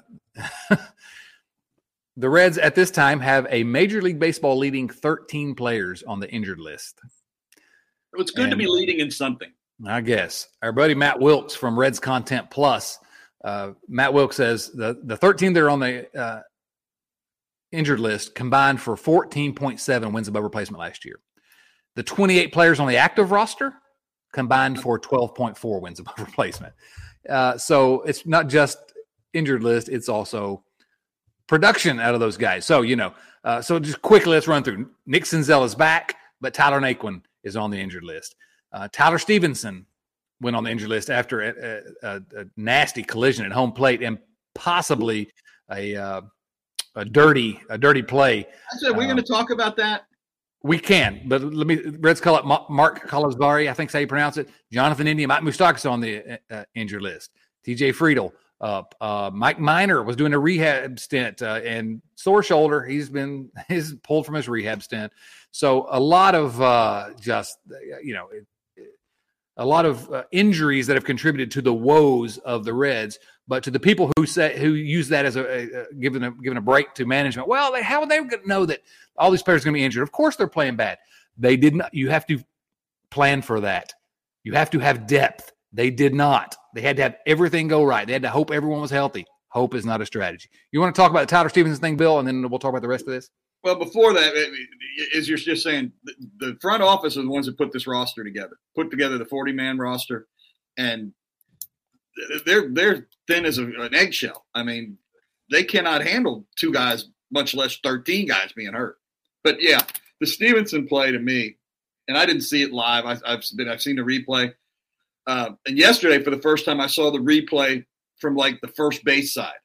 the Reds at this time have a Major League Baseball leading thirteen players on the injured list. It's good and, to be leading in something. I guess. Our buddy Matt Wilkes from Reds Content Plus. Uh, Matt Wilkes says the, the thirteen that are on the uh, injured list combined for fourteen point seven wins above replacement last year. The twenty-eight players on the active roster combined for twelve point four wins above replacement. Uh, so it's not just injured list, it's also production out of those guys. So, you know, uh, so just quickly, let's run through. Nick Senzel is back, but Tyler Naquin is on the injured list. Uh, Tyler Stevenson went on the injured list after a, a, a nasty collision at home plate and possibly a uh, a dirty a dirty play. I said, we're um, going to talk about that. We can, but let me. Reds call it Mark Calabari, I think is how you pronounce it. Jonathan India, Mike Moustakas on the uh, injured list. T J Friedel. Uh, uh, Mike Minor was doing a rehab stint uh, and sore shoulder. He's been he's pulled from his rehab stint. So a lot of uh, just you know it, it, a lot of uh, injuries that have contributed to the woes of the Reds. But to the people who say who use that as a, a, a given a given a break to management, well, they, how are they going to know that all these players are going to be injured? Of course, they're playing bad. They did not. You have to plan for that. You have to have depth. They did not. They had to have everything go right. They had to hope everyone was healthy. Hope is not a strategy. You want to talk about the Tyler Stevenson thing, Bill, and then we'll talk about the rest of this? Well, before that, as you're just saying, the front office are the ones that put this roster together, put together the forty-man roster, and they're they're thin as a, an eggshell. I mean, they cannot handle two guys, much less thirteen guys being hurt. But, yeah, the Stevenson play to me, and I didn't see it live. I, I've been I've seen the replay. Uh, and yesterday, for the first time, I saw the replay from like the first base side,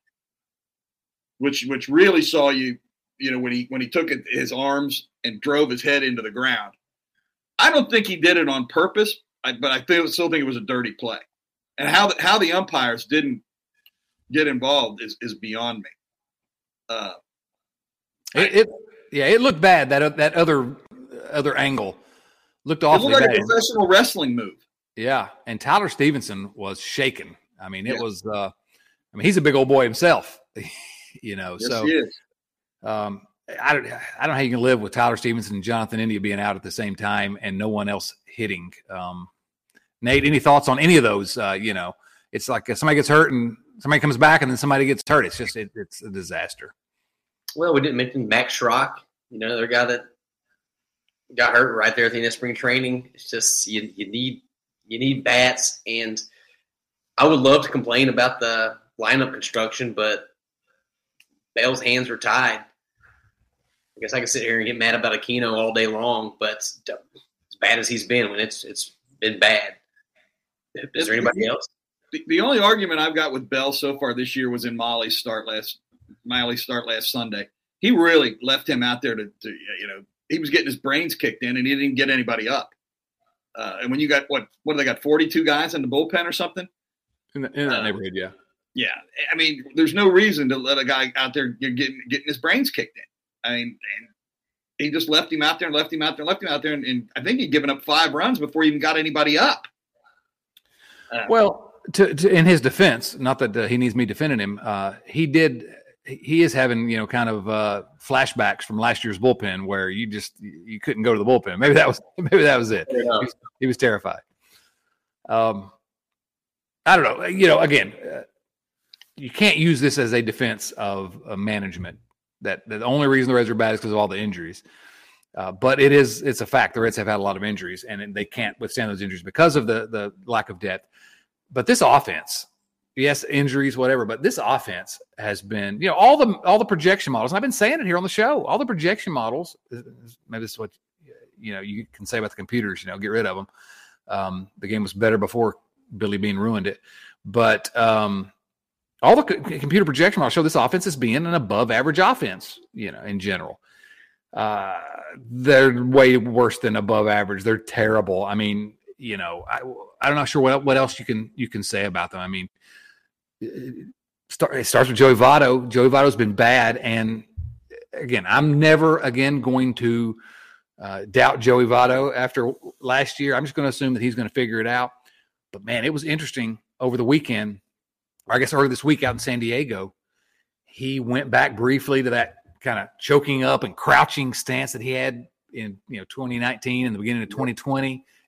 which which really saw you, you know, when he when he took it, his arms and drove his head into the ground. I don't think he did it on purpose, I, but I feel, still think it was a dirty play. And how the, how the umpires didn't get involved is, is beyond me. Uh, it, it yeah, it looked bad. That that other other angle looked awfully it looked like bad. a professional wrestling move. Yeah, and Tyler Stevenson was shaken. I mean, it yeah. was. Uh, I mean, he's a big old boy himself, you know. Yes, so, he is. Um, I don't. I don't know how you can live with Tyler Stevenson and Jonathan India being out at the same time and no one else hitting. Um, Nate, any thoughts on any of those? Uh, you know, it's like somebody gets hurt and somebody comes back and then somebody gets hurt. It's just it, it's a disaster. Well, we didn't mention Max Schrock. You know, another guy that got hurt right there at the end of spring training. It's just you you need. You need bats, and I would love to complain about the lineup construction, but Bell's hands are tied. I guess I can sit here and get mad about Aquino all day long, but as bad as he's been, when it's it's been bad. Is there anybody else? The, the only argument I've got with Bell so far this year was in Molly's start last Miley's start last Sunday. He really left him out there to, to you know, he was getting his brains kicked in, and he didn't get anybody up. Uh, and when you got what what do they got forty-two guys in the bullpen or something in, the, in that uh, neighborhood? Yeah, yeah. I mean, there's no reason to let a guy out there getting getting his brains kicked in. I mean, and he just left him out there and left him out there and left him out there, and, and I think he'd given up five runs before he even got anybody up. Uh, well, to, to in his defense, not that uh, he needs me defending him, uh, he did. He is having, you know, kind of uh, flashbacks from last year's bullpen where you just you couldn't go to the bullpen. Maybe that was maybe that was it. Yeah. He, was, he was terrified. Um, I don't know. You know, again, uh, you can't use this as a defense of uh, management. That, that the only reason the Reds are bad is because of all the injuries. Uh, but it is it's a fact. The Reds have had a lot of injuries, and they can't withstand those injuries because of the the lack of depth. But this offense. Yes, injuries, whatever, but this offense has been, you know, all the all the projection models, and I've been saying it here on the show, all the projection models, maybe this is what, you know, you can say about the computers, you know, get rid of them. Um, the game was better before Billy Beane ruined it. But um, all the co- computer projection models show this offense as being an above-average offense, you know, in general. Uh, they're way worse than above average. They're terrible. I mean, you know, I, I'm not sure what, what else you can you can say about them. I mean, It starts with Joey Votto. Joey Votto's been bad, and again, I'm never again going to uh, doubt Joey Votto after last year. I'm just going to assume that he's going to figure it out. But man, it was interesting over the weekend, or I guess earlier this week out in San Diego. He went back briefly to that kind of choking up and crouching stance that he had in you know twenty nineteen and the beginning of twenty twenty,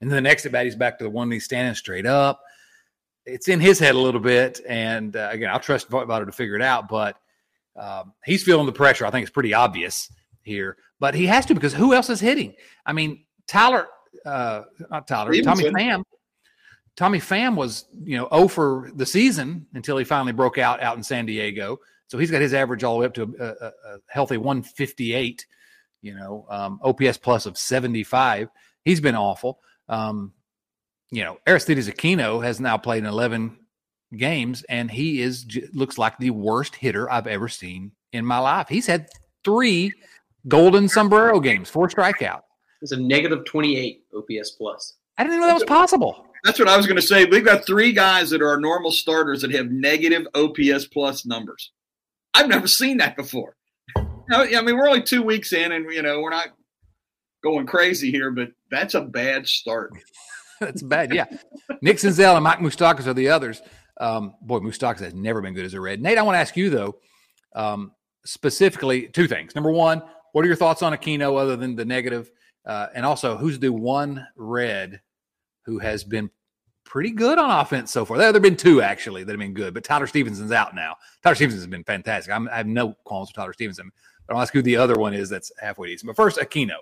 And then the next at bat, he's back to the one he's standing straight up. It's in his head a little bit. And uh, again, I'll trust Votto to figure it out, but um, he's feeling the pressure. I think it's pretty obvious here, but he has to, because who else is hitting? I mean, Tyler, uh, not Tyler, Stevenson. Tommy Pham. Tommy Pham was, you know, oh for the season until he finally broke out out in San Diego. So he's got his average all the way up to a, a, a healthy one fifty-eight, you know, um, O P S plus of seventy-five. He's been awful. Um, you know, Aristides Aquino has now played in eleven games, and he is looks like the worst hitter I've ever seen in my life. He's had three golden sombrero games, four strikeouts. It's a negative twenty-eight O P S plus. I didn't know that was possible. That's what I was going to say. We've got three guys that are our normal starters that have negative O P S plus numbers. I've never seen that before. Now, I mean, we're only two weeks in, and you know we're not going crazy here, but that's a bad start. That's bad, yeah. Nick Senzel and Mike Moustakas are the others. Um, boy, Moustakas has never been good as a Red. Nate, I want to ask you, though, um, specifically two things. Number one, what are your thoughts on Aquino other than the negative? Uh, and also, who's the one Red who has been pretty good on offense so far? There have been two, actually, that have been good, but Tyler Stevenson's out now. Tyler Stevenson has been fantastic. I'm, I have no qualms with Tyler Stevenson. But I'll ask who the other one is that's halfway decent. But first, Aquino.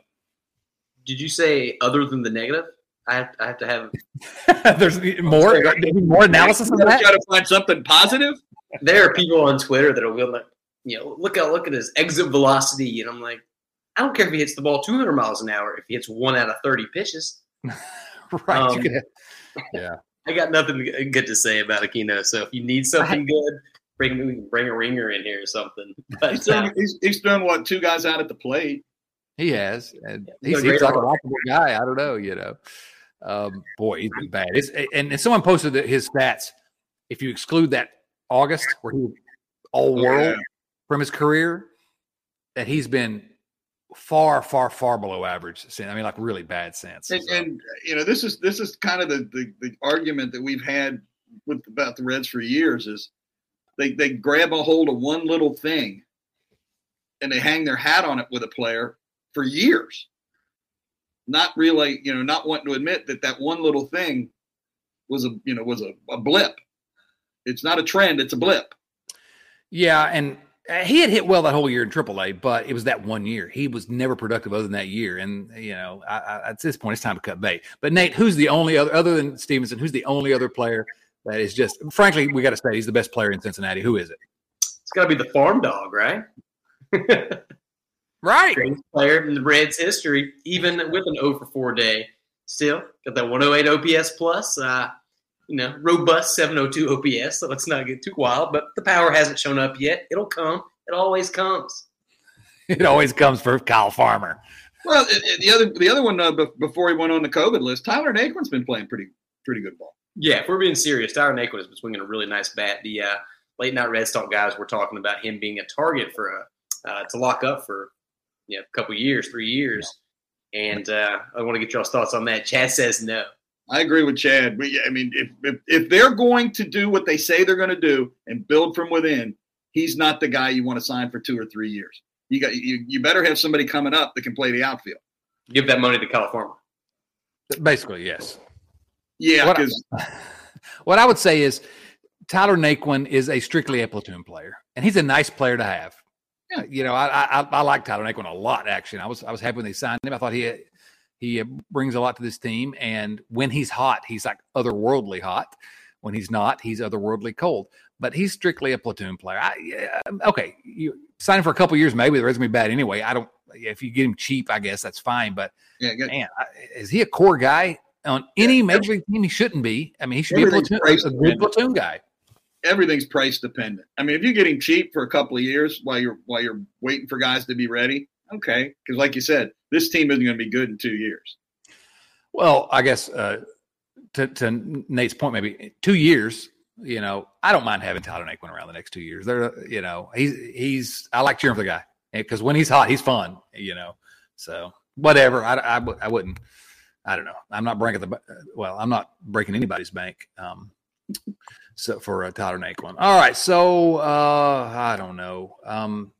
Did you say other than the negative? I have, I have to have. There's more, more analysis of that. Try to find something positive. There are people on Twitter that are willing to, you know, look at look at his exit velocity, and I'm like, I don't care if he hits the ball two hundred miles an hour. If he hits one out of thirty pitches, right? Um, you could have, yeah. I got nothing good to say about Aquino. So if you need something good, bring bring a ringer in here or something. But He's uh, thrown, he's, he's thrown what, two guys out at the plate. He has, and He's he got a seems great like a arm. likable guy. I don't know, you know. Um, boy, he's been bad. It's, and, and someone posted that his stats, if you exclude that August where he was all Oh, world yeah. from his career, that he's been far, far, far below average since. I mean, like really bad since. And, So, and you know, this is this is kind of the, the the argument that we've had with about the Reds for years is they they grab a hold of one little thing and they hang their hat on it with a player for years, not really, you know, not wanting to admit that that one little thing was a you know was a, a blip. It's not a trend; it's a blip. yeah, and he had hit well that whole year in triple A, but it was that one year. He was never productive other than that year. And, you know, I, I, at this point, it's time to cut bait. But, Nate, who's the only other, other than Stevenson, who's the only other player that is just, frankly, we got to say he's the best player in Cincinnati. Who is it? it's got to be the farm dog, right? Right. Greatest player in the Reds' history, even with an oh for four day. Still got that one oh eight O P S plus. Uh, you know, robust seven oh two O P S. So let's not get too wild. But the power hasn't shown up yet. It'll come. It always comes. It always comes for Kyle Farmer. Well, it, it- the other the other one uh, be- before he went on the COVID list, Tyler Naquin's been playing pretty pretty good ball. Yeah, if we're being serious, Tyler Naquin has been swinging a really nice bat. The uh, late night Red Talk guys were talking about him being a target for a uh, to lock up for you know, a couple years, three years. And uh, I want to get y'all's thoughts on that. Chad says no. I agree with Chad. We, I mean, if, if if they're going to do what they say they're going to do and build from within, he's not the guy you want to sign for two or three years. You got you, you better have somebody coming up that can play the outfield. Give that money to California. Basically, yes. Yeah, What I- because What I would say is Tyler Naquin is a strictly a platoon player, and he's a nice player to have. Yeah. You know, I, I I like Tyler Naquin a lot. Actually, I was I was happy when they signed him. I thought he he brings a lot to this team, and when he's hot, he's like otherworldly hot. When he's not, he's otherworldly cold. But he's strictly a platoon player. I, yeah, okay, you sign him for a couple of years, maybe the rest gonna be bad anyway. I don't. If you get him cheap, I guess that's fine. But yeah, good. man, I, is he a core guy on any Yeah. major league team? He shouldn't be. I mean, he should be a, Everything's platoon, price a good dependent. platoon guy. everything's price dependent. I mean, if you're getting cheap for a couple of years while you're while you're waiting for guys to be ready, okay, because like you said, this team isn't going to be good in two years. Well, I guess uh, to, to Nate's point, maybe two years. You know, I don't mind having Tyler Naquin around the next two years. They're, you know, he's he's. I like cheering for the guy because when he's hot, he's fun. You know, so whatever. I, I, I wouldn't. I don't know. I'm not breaking the. Well, I'm not breaking anybody's bank. Um, so for uh, Tyler Naquin. All right. So uh, I don't know. Um,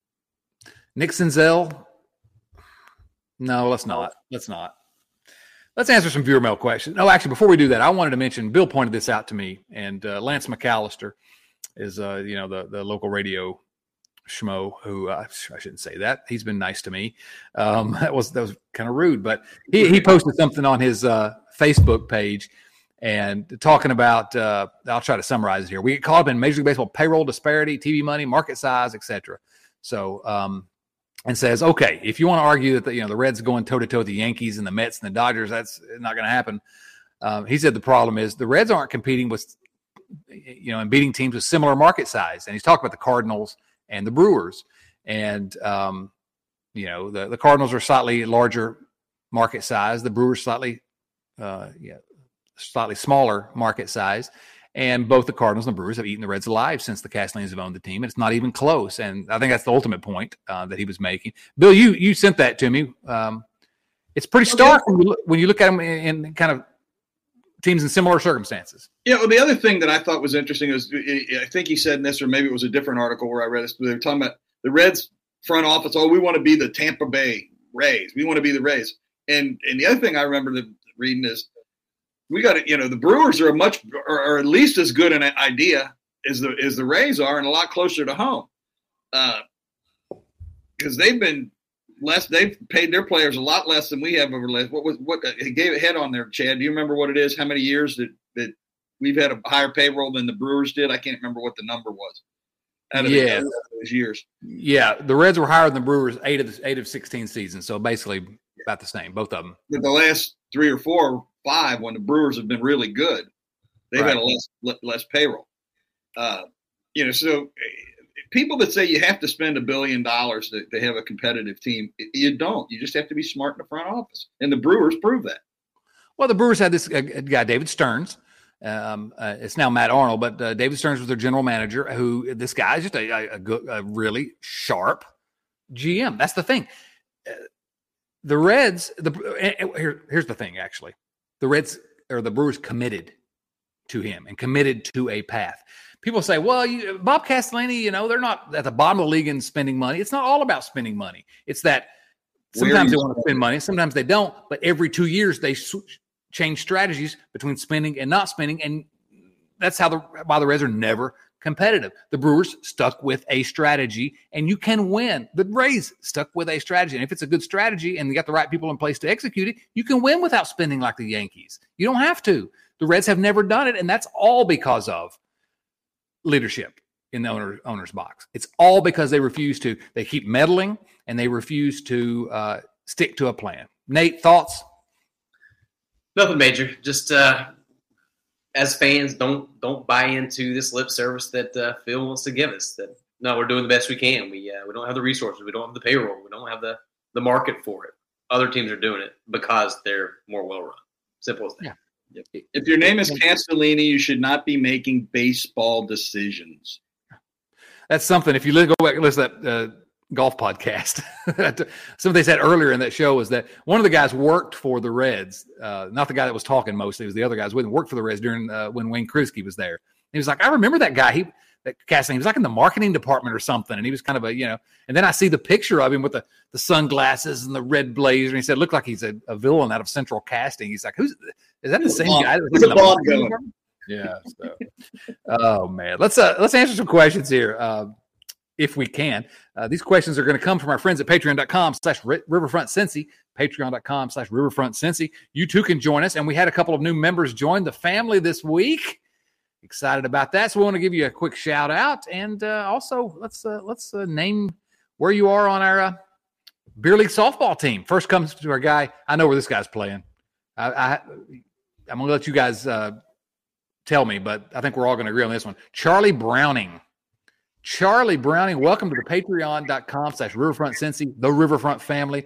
Nick Senzel. No, let's not. Let's not. Let's answer some viewer mail questions. No, actually, before we do that, I wanted to mention, Bill pointed this out to me, and uh, Lance McAllister is, uh, you know, the, the local radio schmo who, uh, I shouldn't say that. He's been nice to me. Um, that was that was kind of rude, but he, he posted something on his uh, Facebook page and talking about, uh, I'll try to summarize it here. We get caught up in Major League Baseball payroll disparity, T V money, market size, et cetera. So, um, and says, okay, if you want to argue that the, you know the Reds going toe to toe with the Yankees and the Mets and the Dodgers, that's not going to happen. Um, he said the problem is the Reds aren't competing with, you know, and beating teams with similar market size. And he's talking about the Cardinals and the Brewers, and um, you know the the Cardinals are slightly larger market size, the Brewers slightly, uh, yeah, slightly smaller market size. And both the Cardinals and the Brewers have eaten the Reds alive since the Castellinis have owned the team. And it's not even close. And I think that's the ultimate point uh, that he was making. Bill, you you sent that to me. Um, it's pretty stark when you look, when you look at them in, in kind of teams in similar circumstances. Yeah, well, the other thing that I thought was interesting is I think he said in this, or maybe it was a different article where I read this, but they were talking about the Reds front office. Oh, we want to be the Tampa Bay Rays. We want to be the Rays. And and the other thing I remember the, reading is, we got to, you know, the Brewers are a much, or, or at least as good an idea as the as the Rays are, and a lot closer to home, because uh, they've been less. They've paid their players a lot less than we have over the last. What was what? He gave a head on there, Chad. Do you remember what it is? How many years that that we've had a higher payroll than the Brewers did? I can't remember what the number was. Out of yeah, the, those years. Yeah, the Reds were higher than the Brewers eight of the, eight of sixteen seasons, so basically about the same, both of them. But the last three or four. Five when the Brewers have been really good, they've right. had a less less payroll. Uh, you know, so people that say you have to spend a billion dollars to, to have a competitive team, you don't. You just have to be smart in the front office, and the Brewers prove that. Well, the Brewers had this uh, guy, David Stearns. Um, uh, it's now Matt Arnold, but uh, David Stearns was their general manager. Who this guy is just a, a, a, good, a really sharp G M. That's the thing. Uh, the Reds. The uh, here, here's the thing, actually. The Reds or the Brewers committed to him and committed to a path. People say, well, you, Bob Castellini, you know, they're not at the bottom of the league in spending money. It's not all about spending money. It's that sometimes they want to spend money, sometimes they don't. But every two years they switch, change strategies between spending and not spending. And that's how the why the Reds are never competitive. The Brewers stuck with a strategy, and you can win. The Rays stuck with a strategy. And if it's a good strategy and you got the right people in place to execute it, you can win without spending like the Yankees. You don't have to. The Reds have never done it, and that's all because of leadership in the owner, owner's box. It's all because they refuse to. They keep meddling, and they refuse to uh, stick to a plan. Nate, thoughts? Nothing major. Just uh, as fans, don't don't buy into this lip service that uh, Phil wants to give us. That no, we're doing the best we can. We uh, we don't have the resources. We don't have the payroll. We don't have the, the market for it. Other teams are doing it because they're more well run. Simple as that. Yeah. Yep. If your name is Castellini, you should not be making baseball decisions. That's something. If you go back and listen to that uh, golf podcast, something they said earlier in that show was that one of the guys worked for the Reds. Uh, not the guy that was talking mostly. It was the other guys with him. Worked for the Reds during uh, when Wayne Krusky was there. He was like, I remember that guy. He that Castellini. He was like in the marketing department or something, and he was kind of a you know. And then I see the picture of him with the, the sunglasses and the red blazer, and he said, "Looked like he's a, a villain out of Central Casting." He's like, "Who's is that? The same Bond. guy?" That He's a Bond villain. Yeah. So. Oh man, let's uh, let's answer some questions here. Uh, if we can. Uh, these questions are going to come from our friends at patreon.com slash Riverfront Cincy, patreon.com slash Riverfront Cincy. You too can join us. And we had a couple of new members join the family this week. Excited about that. So we want to give you a quick shout out. And uh, also let's uh, let's uh, name where you are on our uh, beer league softball team. First comes to our guy. I know where this guy's playing. I, I, I'm going to let you guys uh, tell me, but I think we're all going to agree on this one. Charlie Browning. Charlie Browning, welcome to the patreon.com slash Riverfront Cincy, the Riverfront family.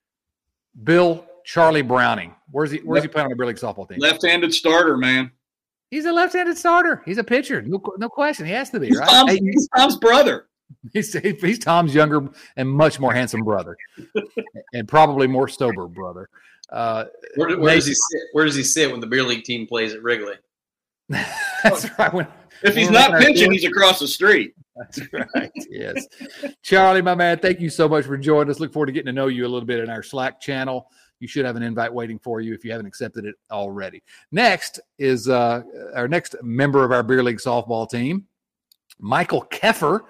Bill, Charlie Browning. Where's he Where's he playing on the beer league softball team? Left-handed starter, man. He's a left-handed starter. He's a pitcher. No, no question. He has to be, he's right? Tom's, hey, he's Tom's brother. He's, he's Tom's younger and much more handsome brother, and probably more sober brother. Uh, where, where does he sit? Where does he sit when the beer league team plays at Wrigley? That's right. When, if he's not pitching, he's across the street. That's right. Yes. Charlie, my man, thank you so much for joining us. Look forward to getting to know you a little bit in our Slack channel. You should have an invite waiting for you if you haven't accepted it already. Next is uh, our next member of our Beer League softball team, Michael Keffer.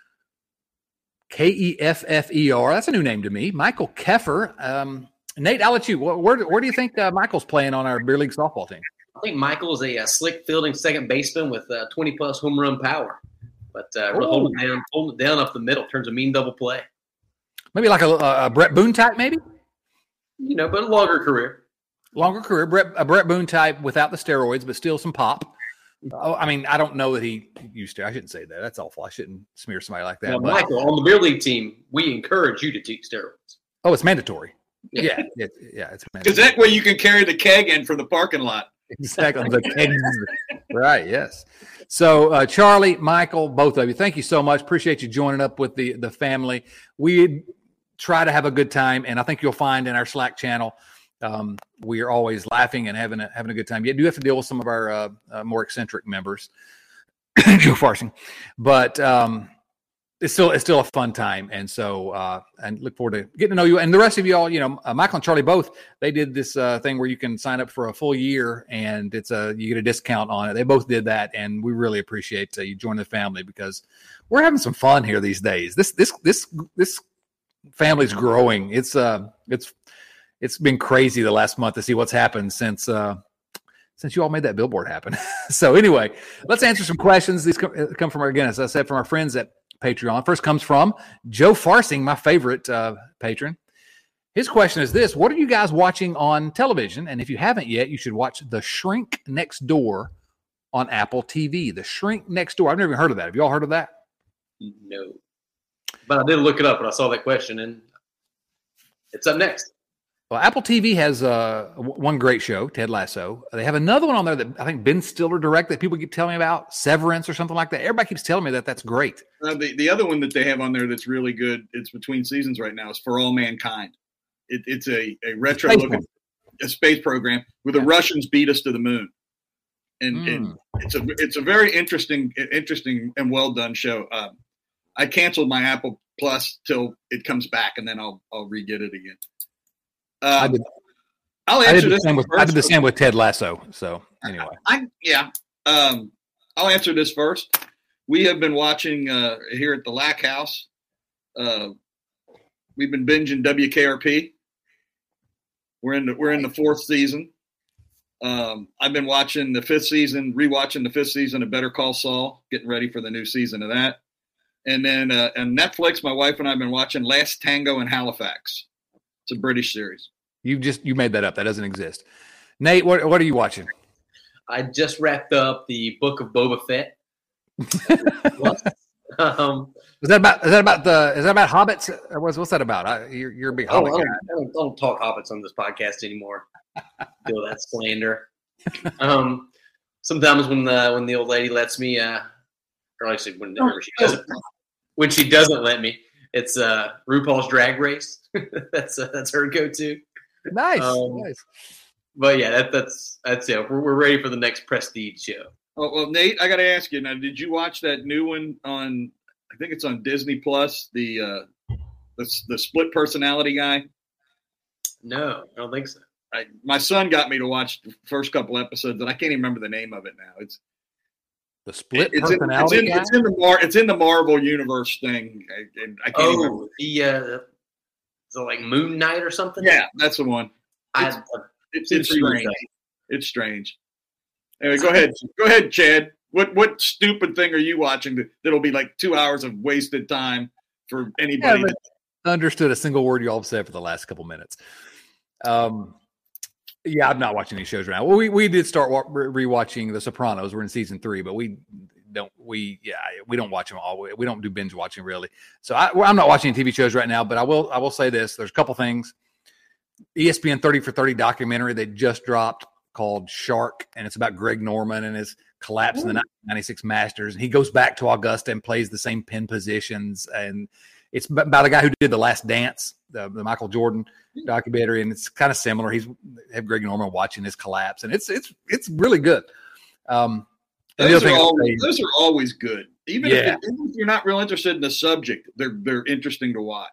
K E F F E R. That's a new name to me. Michael Keffer. Um, Nate, I'll let you. Where, where do you think uh, Michael's playing on our Beer League softball team? I think Michael is a, a slick fielding second baseman with uh, twenty plus home run power, but uh, really holding it down, holding it down up the middle turns a mean double play. Maybe like a, a Brett Boone type, maybe. You know, but a longer career. Longer career, Brett, a Brett Boone type without the steroids, but still some pop. Oh, I mean, I don't know that he used to. I shouldn't say that. That's awful. I shouldn't smear somebody like that. Well, but, Michael, on the Beer League team, we encourage you to take steroids. Oh, it's mandatory. Yeah, yeah, it, yeah it's mandatory. Because that way you can carry the keg in for the parking lot. Exactly. The right, yes. So, uh, Charlie, Michael, both of you, thank you so much. Appreciate you joining up with the, the family. We try to have a good time, and I think you'll find in our Slack channel, um, we are always laughing and having a, having a good time. You do have to deal with some of our uh, uh, more eccentric members, Joe Farsing, but um, it's still it's still a fun time, and so uh, and look forward to getting to know you and the rest of you all. You know, uh, Michael and Charlie both, they did this uh, thing where you can sign up for a full year, and it's a you get a discount on it. They both did that, and we really appreciate uh, you joining the family because we're having some fun here these days. This this this this family's growing. It's uh it's it's been crazy the last month to see what's happened since uh, since you all made that billboard happen. So anyway, let's answer some questions. These come, come from our, again, as I said, from our friends at Patreon. First comes from Joe Farsing, my favorite uh, patron. His question is this: what are you guys watching on television? And if you haven't yet, you should watch The Shrink Next Door on Apple T V. The Shrink Next Door. I've never even heard of that. Have you all heard of that? No. But I did look it up when I saw that question, and it's up next. Well, Apple T V has uh, one great show, Ted Lasso. They have another one on there that I think Ben Stiller directed that people keep telling me about, Severance or something like that. Everybody keeps telling me that that's great. Uh, the, the other one that they have on there that's really good, it's between seasons right now, is For All Mankind. It, it's a, a retro Space look at a space program where the yeah. Russians beat us to the moon. And, mm. and it's a it's a very interesting, interesting and well done show. Um, I canceled my Apple Plus till it comes back, and then I'll I'll re-get it again. Uh, I did, I'll answer I did the this. Same with, I did the same with Ted Lasso. So anyway, I, I yeah. Um, I'll answer this first. We have been watching uh, here at the Lack House. Uh, we've been binging W K R P. We're in the we're in the fourth season. Um, I've been watching the fifth season, rewatching the fifth season of Better Call Saul, getting ready for the new season of that. And then uh, on Netflix, my wife and I have been watching Last Tango in Halifax. It's a British series. You just you made that up. That doesn't exist. Nate, what what are you watching? I just wrapped up the Book of Boba Fett. um, is that about is that about the is that about hobbits? Or what's what's that about? I, you're you're a big oh, hobbit I guy. don't, I, don't, I don't talk hobbits on this podcast anymore. Feel that slander. Um, sometimes when the when the old lady lets me, uh, or actually when she doesn't, when she doesn't let me, it's uh, RuPaul's Drag Race. that's uh, that's her go-to. Nice, um, nice. But yeah, that, that's that's it. We're, we're ready for the next Prestige show. Oh, well, Nate, I got to ask you now. Did you watch that new one on? I think it's on Disney Plus. The uh, the the split personality guy. No, I don't think so. I, my son got me to watch the first couple episodes, and I can't even remember the name of it now. It's the split it's personality in, it's in, guy. It's in the Mar, it's in the Marvel universe thing. I, and I can't. Oh, even the uh, is it like Moon Knight or something? Yeah, that's the one. It's, I, it's, it's strange. It's strange. Anyway, go ahead. Go ahead, Chad. What what stupid thing are you watching that, that'll be like two hours of wasted time for anybody? Yeah, understood a single word you all said for the last couple minutes. Um, yeah, I'm not watching any shows right now. Well, we we did start wa- rewatching The Sopranos. We're in season three, but we don't we yeah we don't watch them all. We, we don't do binge watching really. So I, well, I'm not watching T V shows right now. But I will I will say this: there's a couple things. E S P N thirty for thirty documentary they just dropped called Shark, and it's about Greg Norman and his collapse Ooh. in the nineteen ninety-six Masters. And he goes back to Augusta and plays the same pin positions. And it's about a guy who did The Last Dance, the, the Michael Jordan documentary, and it's kind of similar. He's have Greg Norman watching his collapse, and it's it's it's really good. Um, those, are always, those are always good, even, yeah. if, even if you're not real interested in the subject. They're they're interesting to watch.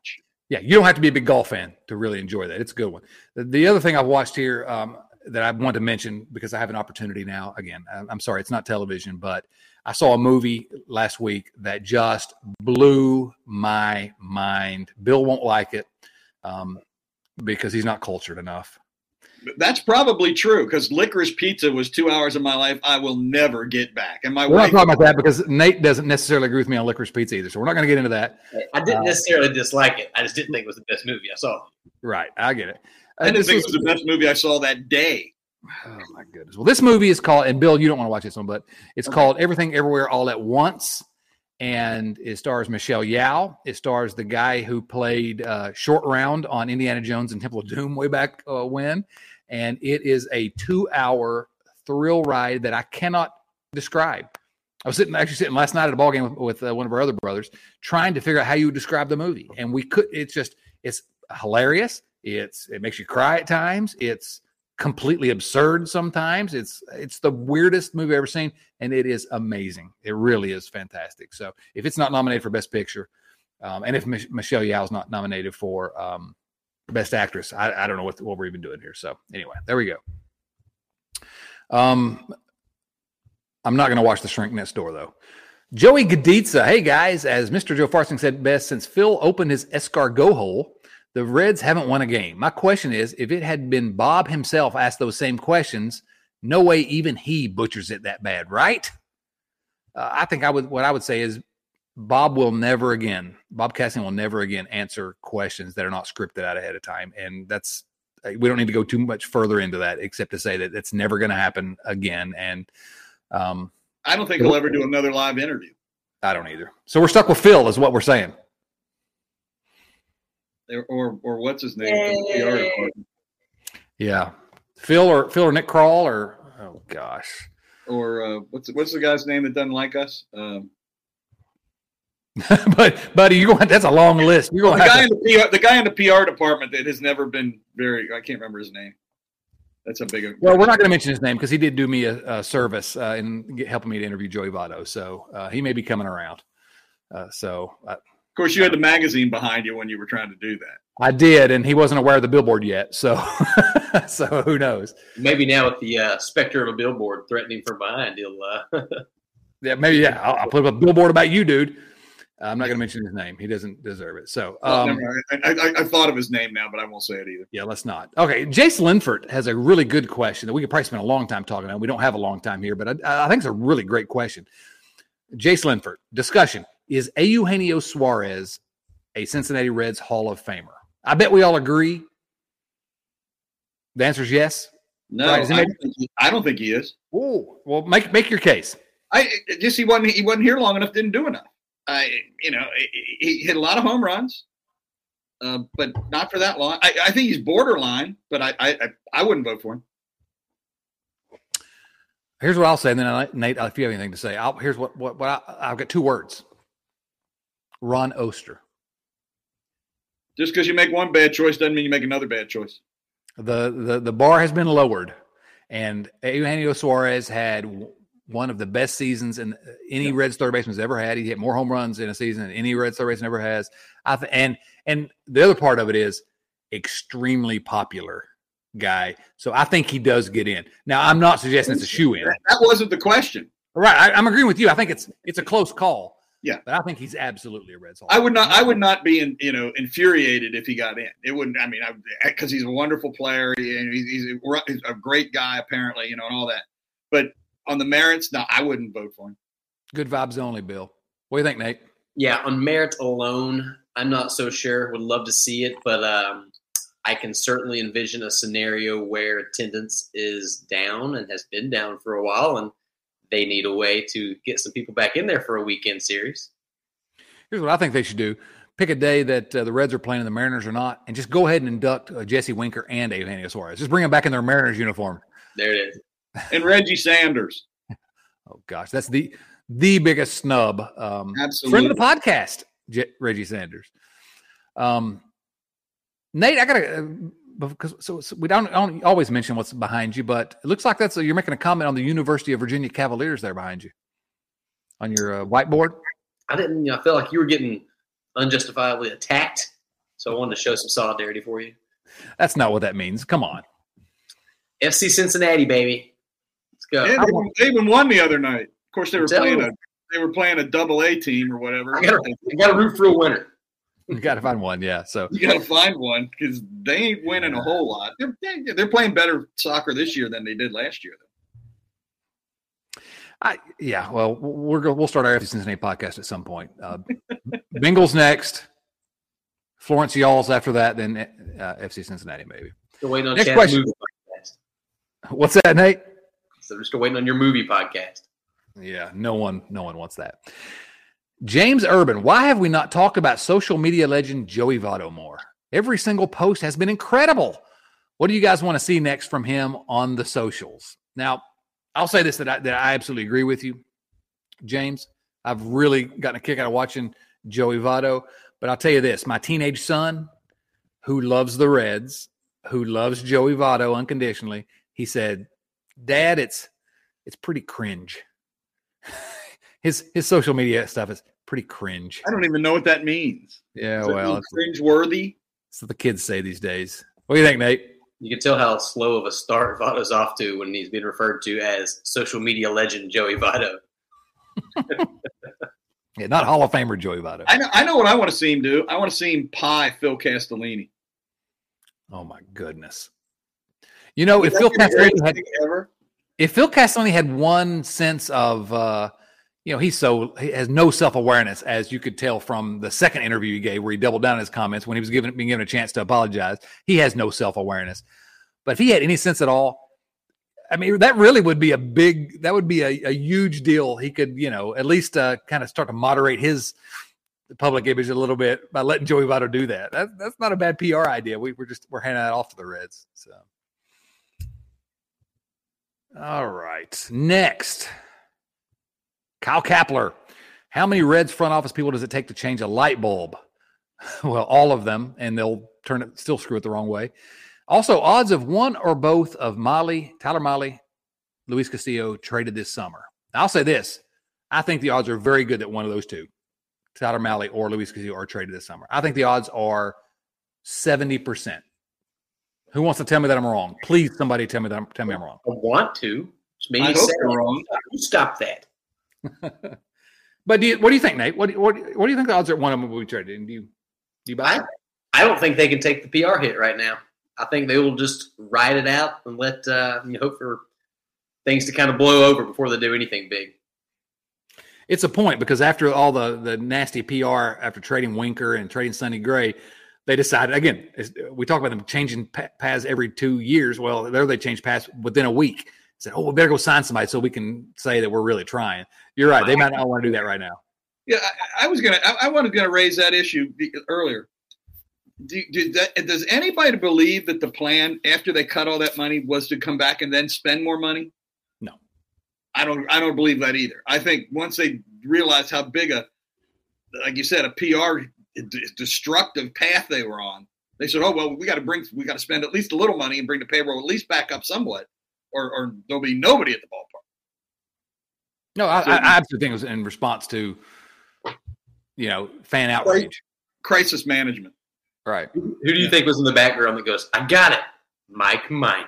Yeah, you don't have to be a big golf fan to really enjoy that. It's a good one. The, the other thing I've watched here um, that I want to mention, because I have an opportunity now, again, I'm sorry, it's not television, but I saw a movie last week that just blew my mind. Bill won't like it um, because he's not cultured enough. That's probably true, because Licorice Pizza was two hours of my life I will never get back. And my we're wife, not talking about that because Nate doesn't necessarily agree with me on Licorice Pizza either, so we're not going to get into that. I didn't uh, necessarily dislike it. I just didn't think it was the best movie I saw. Right, I get it. I didn't this think is- it was the best movie I saw that day. Oh my goodness. Well, this movie is called, and Bill, you don't want to watch this one, but it's Okay. called Everything Everywhere All at Once. And it stars Michelle Yeoh. It stars the guy who played uh, Short Round on Indiana Jones and Temple of Doom way back uh, when. And it is a two-hour thrill ride that I cannot describe. I was sitting actually sitting last night at a ball game with, with uh, one of our other brothers, trying to figure out how you would describe the movie, and we could. It's just it's hilarious. It's it makes you cry at times. It's completely absurd sometimes. It's it's the weirdest movie I've ever seen, and it is amazing. It really is fantastic. So if it's not nominated for Best Picture, um, and if Mich- Michelle Yeoh is not nominated for um, Best Actress, I, I don't know what what we're even doing here. So anyway, there we go. Um, I'm not going to watch The Shrink Next Door though. Joey Gaditza, hey guys, as Mister Joe Farsing said best, since Phil opened his escargot hole, the Reds haven't won a game. My question is, if it had been Bob himself asked those same questions, no way even he butchers it that bad, right? Uh, I think I would. What I would say is, Bob will never again. Bob Casting will never again answer questions that are not scripted out ahead of time, and that's we don't need to go too much further into that, except to say that it's never going to happen again. And um, I don't think he'll ever do another live interview. I don't either. So we're stuck with Phil, is what we're saying. Or or, or what's his name? From the P R department. Yeah, Phil or Phil or Nick Kroll or oh gosh, Or uh, what's what's the guy's name that doesn't like us? Um, but buddy, you going that's a long list. You're the going to guy have in the P R, the guy in the P R department that has never been very. I can't remember his name. That's a big. Well, we're not going to mention his name because he did do me a, a service uh, in get, helping me to interview Joey Votto. So uh, he may be coming around. Uh, so uh, Of course, you had the magazine behind you when you were trying to do that. I did, and he wasn't aware of the billboard yet. So, so who knows? Maybe now with the uh, specter of a billboard threatening from behind, he'll. Uh... Yeah, maybe. Yeah, I'll, I'll put up a billboard about you, dude. Uh, I'm not going to mention his name. He doesn't deserve it. So, Well, um, never mind. I, I, I thought of his name now, but I won't say it either. yeah, let's not. Okay, Jace Linford has a really good question that we could probably spend a long time talking about. We don't have a long time here, but I, I think it's a really great question. Jace Linford, discussion. Is Eugenio Suarez a Cincinnati Reds Hall of Famer? I bet we all agree. The answer is yes. No, Right, I, isn't don't it- think he, I don't think he is. Oh, well, make make your case. I it just he wasn't he wasn't here long enough. Didn't do enough. I you know he, he hit a lot of home runs, uh, but not for that long. I, I think he's borderline, but I, I I I wouldn't vote for him. Here's what I'll say, and then I, Nate, if you have anything to say, I'll, here's what what, what I, I've got two words. Ron Oster. Just because you make one bad choice doesn't mean you make another bad choice. The the the bar has been lowered, and Eugenio Suarez had w- one of the best seasons in any Yeah. Reds third baseman's ever had. He hit more home runs in a season than any Reds third baseman ever has. I th- and and the other part of it is extremely popular guy. So I think he does get in. Now I'm not suggesting it's a shoe in. That, that wasn't the question. Right, I, I'm agreeing with you. I think it's it's a close call. Yeah. but I think he's absolutely a Reds Hall. I would not. I would not be, in, you know, infuriated if he got in. It wouldn't. I mean, because he's a wonderful player and he's, he's, a, he's a great guy, apparently, you know, and all that. But on the merits, no, I wouldn't vote for him. Good vibes only, Bill. What do you think, Nate? Yeah, on merit alone, I'm not so sure. Would love to see it, but um, I can certainly envision a scenario where attendance is down and has been down for a while, and they need a way to get some people back in there for a weekend series. Here's what I think they should do. Pick a day that uh, the Reds are playing and the Mariners are not, and just go ahead and induct uh, Jesse Winker and Eugenio Suarez. Just bring them back in their Mariners uniform. There it is. And Reggie Sanders. Oh, gosh. That's the the biggest snub. Um, Absolutely. Friend of the podcast, J- Reggie Sanders. Um, Nate, I got to – because so, so we don't, don't always mention what's behind you, but it looks like that's a, you're making a comment on the University of Virginia Cavaliers there behind you on your uh, whiteboard. I didn't. You know, I felt like you were getting unjustifiably attacked So I wanted to show some solidarity for you. That's not what that means. Come on. F C Cincinnati, baby. Let's go. Yeah, they, even, they even won the other night. Of course, they were Tell playing me. a they were playing a double A team or whatever. I got I got to root for a winner. You got to find one, yeah. So You got to find one because they ain't winning a whole lot. They're, they're playing better soccer this year than they did last year, though. I, yeah, well, we're go- we'll start our F C Cincinnati podcast at some point. Uh, Bengals next, Florence Y'alls after that, then uh, F C Cincinnati maybe. Still waiting on Next Chad's question. movie podcast. What's that, Nate? So we're still waiting on your movie podcast. Yeah, no one, no one wants that. James Urban, why have we not talked about social media legend Joey Votto more? Every single post has been incredible. What do you guys want to see next from him on the socials? Now, I'll say this, that I, that I absolutely agree with you, James. I've really gotten a kick out of watching Joey Votto. But I'll tell you this, my teenage son, who loves the Reds, who loves Joey Votto unconditionally, he said, Dad, it's it's pretty cringe. His his social media stuff is pretty cringe. I don't even know what that means. Yeah, Does that well, mean it's, cringe-worthy? it's what the kids say these days. What do you think, Nate? You can tell how slow of a start Votto's off to when he's being referred to as social media legend Joey Votto. Yeah, not Hall of Famer Joey Votto. I know. I know what I want to see him do. I want to see him pie Phil Castellini. Oh my goodness! You know, if Would Phil that be the Castellini greatest had thing ever? if Phil Castellini had one sense of, uh, you know, he's so he has no self awareness, as you could tell from the second interview he gave, where he doubled down on his comments when he was given being given a chance to apologize. He has no self awareness, but if he had any sense at all, I mean, that really would be a big, that would be a, a huge deal. He could, you know, at least uh, kind of start to moderate his public image a little bit by letting Joey Votto do that. that. That's not a bad P R idea. We, we're just, we're handing that off to the Reds. So, all right. Next, Kyle Kapler. How many Reds front office people does it take to change a light bulb? Well, all of them, and they'll turn it, still screw it the wrong way. Also, odds of one or both of Mahle, Tyler Mahle, Luis Castillo traded this summer. I'll say this. I think the odds are very good that one of those two, Tyler Mahle or Luis Castillo, are traded this summer. I think the odds are seventy percent. Who wants to tell me that I'm wrong? Please, somebody tell me that I'm, tell me I'm wrong. I want to. Just maybe I hope say you're it. wrong. Stop that. But do you, what do you think, Nate? What, what, what do you think the odds are one of them will be traded? And do you, do you buy I, it? I don't think they can take the P R hit right now. I think they will just ride it out and let uh, you hope for things to kind of blow over before they do anything big. It's a point because after all the, the nasty P R after trading Winker and trading Sonny Gray, they decided, again, we talk about them changing paths every two years. Well, there they changed paths within a week. Said, oh, we better go sign somebody so we can say that we're really trying. You're right. They might not want to do that right now. Yeah, I, I was gonna. I, I wanted to raise that issue earlier. Do, do that, does anybody believe that the plan after they cut all that money was to come back and then spend more money? No, I don't. I don't believe that either. I think once they realized how big a, like you said, a P R destructive path they were on, they said, "Oh well, we got to bring, we got to spend at least a little money and bring the payroll at least back up somewhat, or, or there'll be nobody at the ballpark." No, I, So- I, I absolutely think it was in response to, you know, fan outrage. Crisis management. Right. Who do you think was in the background that goes, I got it, Mike Minor?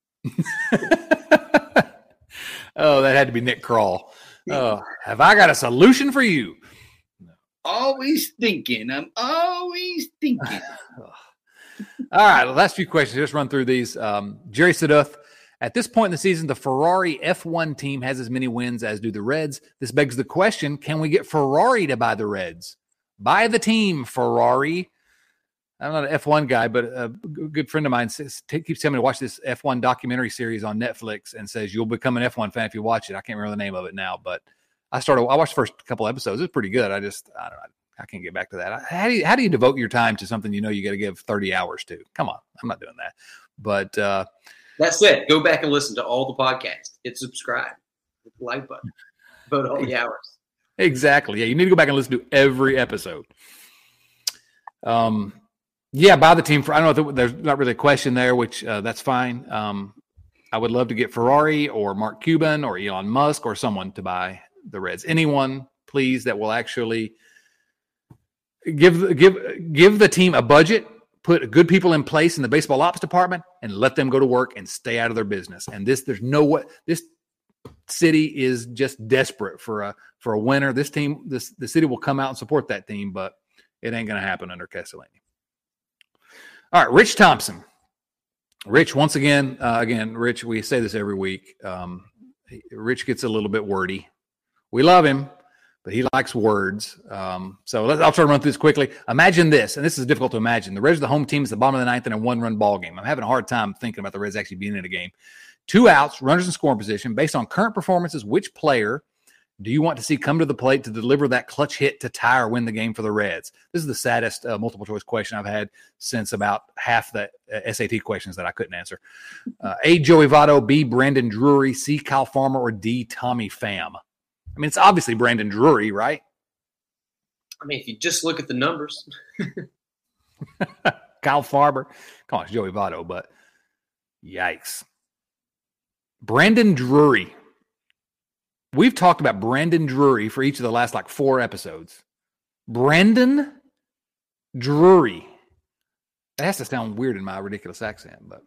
Oh, that had to be Nick Kroll. Oh, have I got a solution for you? Always thinking. I'm always thinking. All right, the last few questions. Just run through these. Um, Jerry Seduth. At this point in the season, the Ferrari F one team has as many wins as do the Reds. This begs the question, can we get Ferrari to buy the Reds? Buy the team, Ferrari. I'm not an F one guy, but a good friend of mine says, keeps telling me to watch this F one documentary series on Netflix and says, you'll become an F one fan if you watch it. I can't remember the name of it now, but I started, I watched the first couple episodes. It was pretty good. I just, I don't know. I can't get back to that. How do you, how do you devote your time to something you know you got to give thirty hours to? Come on. I'm not doing that. But uh, That's it. Go back and listen to all the podcasts. Hit subscribe. Hit the like button. Vote all the hours. exactly. Yeah, you need to go back and listen to every episode. Um, yeah, buy the team. For I don't know if there's not really a question there, which uh, that's fine. Um, I would love to get Ferrari or Mark Cuban or Elon Musk or someone to buy the Reds. Anyone, please, that will actually give give give the team a budget, put good people in place in the baseball ops department, and let them go to work and stay out of their business. And this, there's no what this city is just desperate for a for a winner. This team, this the city will come out and support that team, but it ain't going to happen under Castellini. All right, Rich Thompson. Rich, once again, uh, again, Rich, we say this every week. Um, Rich gets a little bit wordy. We love him, but he likes words. Um, so let's, I'll try to run through this quickly. Imagine this, and this is difficult to imagine. The Reds are the home team. It's the bottom of the ninth in a one-run ball game. I'm having a hard time thinking about the Reds actually being in a game. Two outs, runners in scoring position. Based on current performances, which player do you want to see come to the plate to deliver that clutch hit to tie or win the game for the Reds? This is the saddest uh, multiple choice question I've had since about half the uh, S A T questions that I couldn't answer. Uh, A, Joey Votto, B, Brandon Drury, C, Kyle Farmer, or D, Tommy Pham. I mean, it's obviously Brandon Drury, right? I mean, if you just look at the numbers. Kyle Farmer. Come on, it's Joey Votto, but yikes. Brandon Drury. We've talked about Brandon Drury for each of the last like four episodes. Brandon Drury. That has to sound weird in my ridiculous accent, but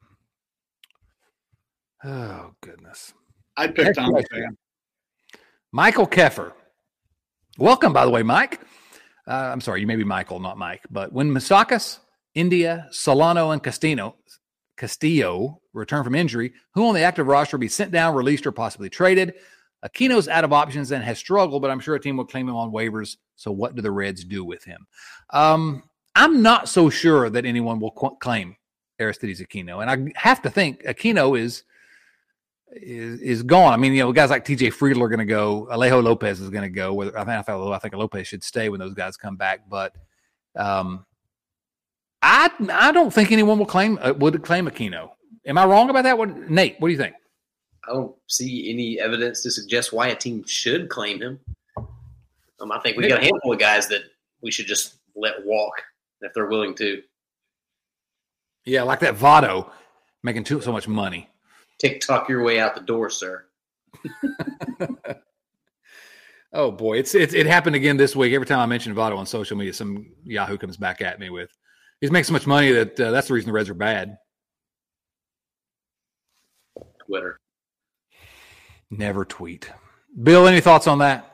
oh goodness. I picked Tommy Pham. Michael Keffer. Welcome, by the way, Mike. Uh, I'm sorry, you may be Michael, not Mike. But when Moustakas, India, Solano, and Castillo, Castillo return from injury, who on the active roster will be sent down, released, or possibly traded? Aquino's out of options and has struggled, but I'm sure a team will claim him on waivers. So what do the Reds do with him? Um, I'm not so sure that anyone will qu- claim Aristides Aquino. And I have to think Aquino is, is is gone. I mean, you know, guys like T J Friedl are going to go. Alejo Lopez is going to go. Whether I think, I think Lopez should stay when those guys come back. But um, I I don't think anyone will claim uh, would claim Aquino. Am I wrong about that? What, Nate, what do you think? I don't see any evidence to suggest why a team should claim him. Um, I think we got a handful of guys that we should just let walk if they're willing to. Yeah, like that Votto making too, so much money. TikTok your way out the door, sir. Oh boy, it's, it's it happened again this week. Every time I mention Votto on social media, some Yahoo comes back at me with, he's making so much money that uh, that's the reason the Reds are bad. Twitter. Never tweet. Bill, any thoughts on that?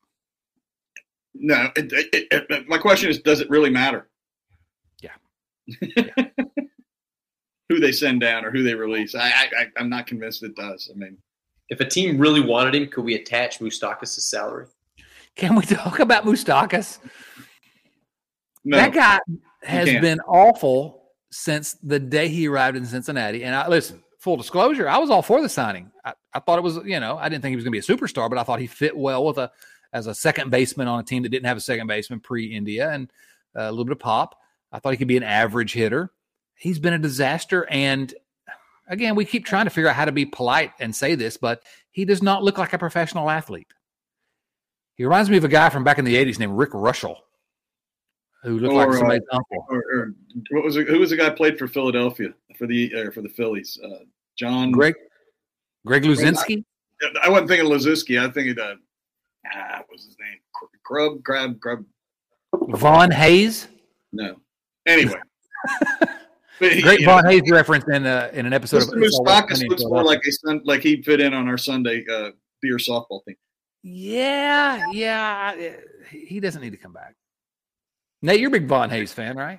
No. It, it, it, my question is, does it really matter? Yeah. yeah. Who they send down or who they release? I, I, I'm not convinced it does. I mean, if a team really wanted him, could we attach Moustakas' salary? Can we talk about Moustakas? No, that guy has been awful since the day he arrived in Cincinnati. And I listen, full disclosure, I was all for the signing. I, I thought it was, you know, I didn't think he was going to be a superstar, but I thought he fit well with a as a second baseman on a team that didn't have a second baseman pre-India and a little bit of pop. I thought he could be an average hitter. He's been a disaster. And again, we keep trying to figure out how to be polite and say this, but he does not look like a professional athlete. He reminds me of a guy from back in the eighties named Rick Russell, who looked or, like somebody's uh, uncle. Or, or what was it, who was the guy who played for Philadelphia for the uh, for the Phillies? Uh, John Greg Greg Luzinski. I, I wasn't thinking Luzinski. I think uh, ah, what was his name? Grub, Grab, Grub. Vaughn Hayes. No. Anyway. But, Great you Vaughn know, Hayes reference in uh, in an episode Mister of Moustakas looks more like a sun, like he'd fit in on our Sunday uh, beer softball team. Yeah, yeah. He doesn't need to come back. Nate, you're a big Vaughn Hayes fan, right?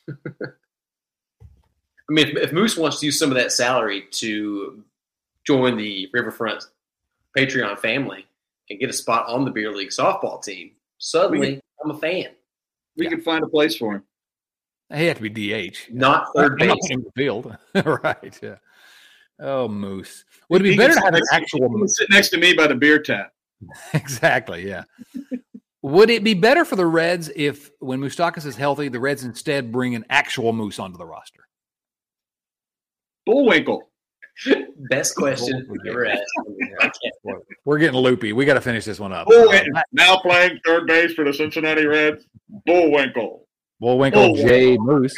I mean, if, if Moose wants to use some of that salary to join the Riverfront Patreon family and get a spot on the beer league softball team, suddenly we, I'm a fan. We yeah. could find a place for him. He had to be D H, not third base. In the field, right? Yeah. Oh, Moose. Would it be he better to have an actual Moose sit next to me by the beer tap? Exactly. Yeah. Would it be better for the Reds if, when Moustakas is healthy, the Reds instead bring an actual Moose onto the roster? Bullwinkle. Best question we've ever asked. We're getting loopy. We got to finish this one up. Bullwinkle. Now playing third base for the Cincinnati Reds, Bullwinkle. Bullwinkle, Bullwinkle. J. Moose.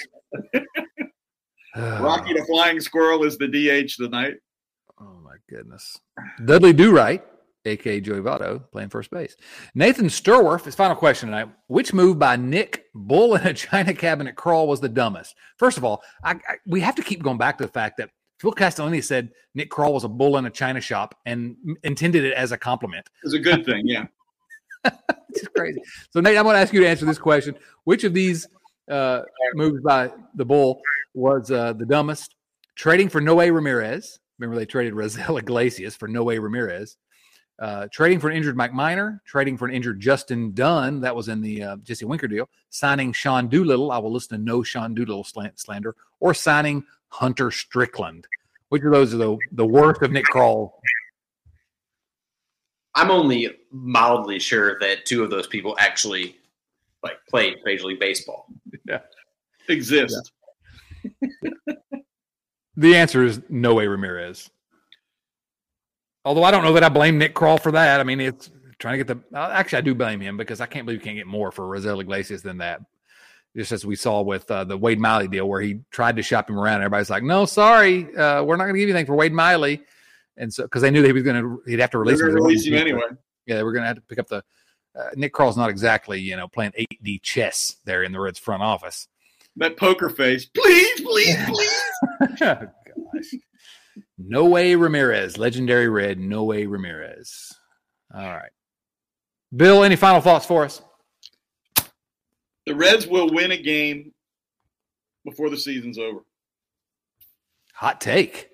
Rocky the Flying Squirrel is the D H tonight. Oh, my goodness. Dudley Do-Right a k a. Joey Votto, playing first base. Nathan Sturworth, his final question tonight. Which move by Nick Bull in a China Cabinet crawl was the dumbest? First of all, I, I, we have to keep going back to the fact that Phil Castellini said Nick Kroll was a bull in a China shop and intended it as a compliment. It's a good thing, yeah. It's crazy. So, Nate, I'm going to ask you to answer this question. Which of these uh, moves by the Bull was uh, the dumbest? Trading for Noé Ramirez. Remember, they traded Raisel Iglesias for Noé Ramirez. Uh, trading for an injured Mike Minor. Trading for an injured Justin Dunn. That was in the uh, Jesse Winker deal. Signing Sean Doolittle. I will listen to no Sean Doolittle slander. Or signing Hunter Strickland. Which of those are the, the worst of Nick Kroll? I'm only mildly sure that two of those people actually like played Major League Baseball. Yeah. Exist. Yeah. The answer is Noé Ramirez. Although I don't know that I blame Nick Kroll for that. I mean, it's trying to get the – actually, I do blame him because I can't believe you can't get more for Raisel Iglesias than that. Just as we saw with uh, the Wade Miley deal where he tried to shop him around. Everybody's like, no, sorry, uh, we're not going to give you anything for Wade Miley. And so, because they knew that he was going to, he'd have to release him. Release him anyway. Yeah, they were going to have to pick up the. Uh, Nick Kroll's not exactly, you know, playing eight D chess there in the Reds front office. That poker face, please, please, please. Oh, gosh. Noé Ramirez, legendary Red, Noé Ramirez. All right, Bill, any final thoughts for us? The Reds will win a game before the season's over. Hot take.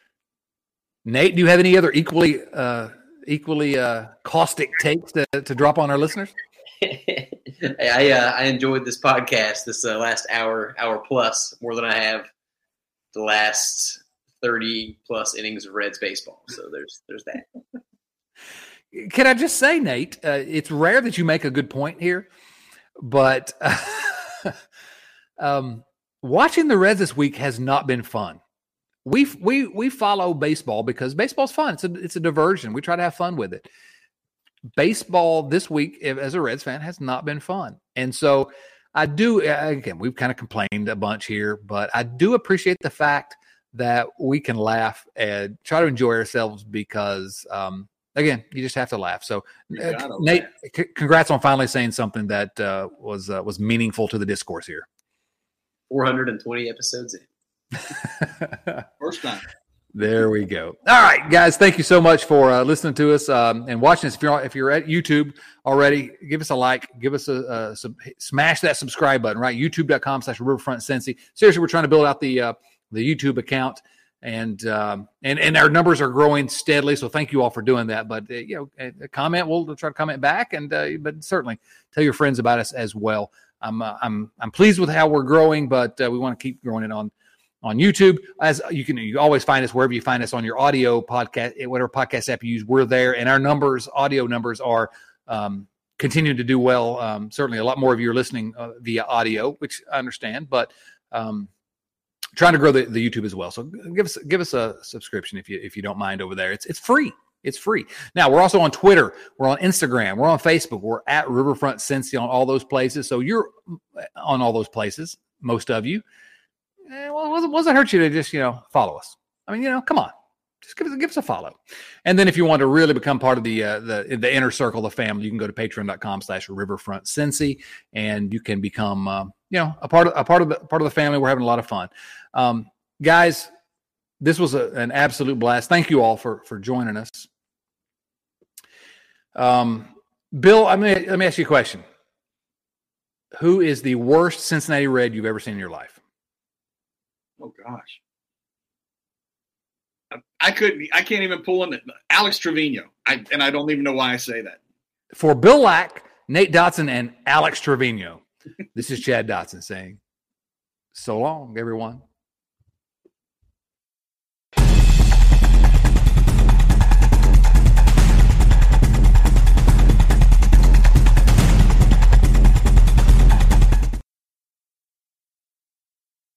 Nate, do you have any other equally uh, equally uh, caustic takes to, to drop on our listeners? I uh, I enjoyed this podcast, this uh, last hour, hour plus, more than I have the last thirty plus innings of Reds baseball. So there's there's that. Can I just say, Nate, uh, it's rare that you make a good point here, but uh, um, watching the Reds this week has not been fun. We we we follow baseball because baseball's fun. It's a it's a diversion. We try to have fun with it. Baseball this week, as a Reds fan, has not been fun, and so I do. Again, we've kind of complained a bunch here, but I do appreciate the fact that we can laugh and try to enjoy ourselves because, um, again, you just have to laugh. So, uh, Nate, c- congrats on finally saying something that uh, was uh, was meaningful to the discourse here. four hundred twenty episodes in. First time. There we go. All right, guys, thank you so much for uh, listening to us um, and watching us. If you're if you're at YouTube already, give us a like, give us a, a sub, smash that subscribe button. Right, YouTube dot com slash Riverfront Cincy. Seriously, we're trying to build out the uh, the YouTube account, and um, and and our numbers are growing steadily. So thank you all for doing that. But uh, you know, a, a comment, we'll try to comment back, and uh, but certainly tell your friends about us as well. I'm uh, I'm I'm pleased with how we're growing, but uh, we want to keep growing it on. On YouTube, as you can, you always find us wherever you find us on your audio podcast, whatever podcast app you use. We're there, and our numbers, audio numbers, are um, continuing to do well. Um, certainly, a lot more of you are listening uh, via audio, which I understand, but um, trying to grow the, the YouTube as well. So give us give us a subscription if you if you don't mind over there. It's it's free. It's free. Now we're also on Twitter. We're on Instagram. We're on Facebook. We're at Riverfront Cincy on all those places. So you're on all those places, most of you. Eh, well, it doesn't hurt you to just, you know, follow us. I mean, you know, come on, just give us, give us a follow. And then if you want to really become part of the uh, the the inner circle of the family, you can go to patreon dot com slash Riverfront Cincy, and you can become, uh, you know, a part of a part of the part of the family. We're having a lot of fun, um, guys. This was a, an absolute blast. Thank you all for for joining us. Um, Bill, I mean, let me ask you a question. Who is the worst Cincinnati Red you've ever seen in your life? Oh gosh, I, I couldn't. I can't even pull in Alex Trevino. I and I don't even know why I say that. For Bill Lack, Nate Dotson, and Alex Trevino, this is Chad Dotson saying, "So long, everyone."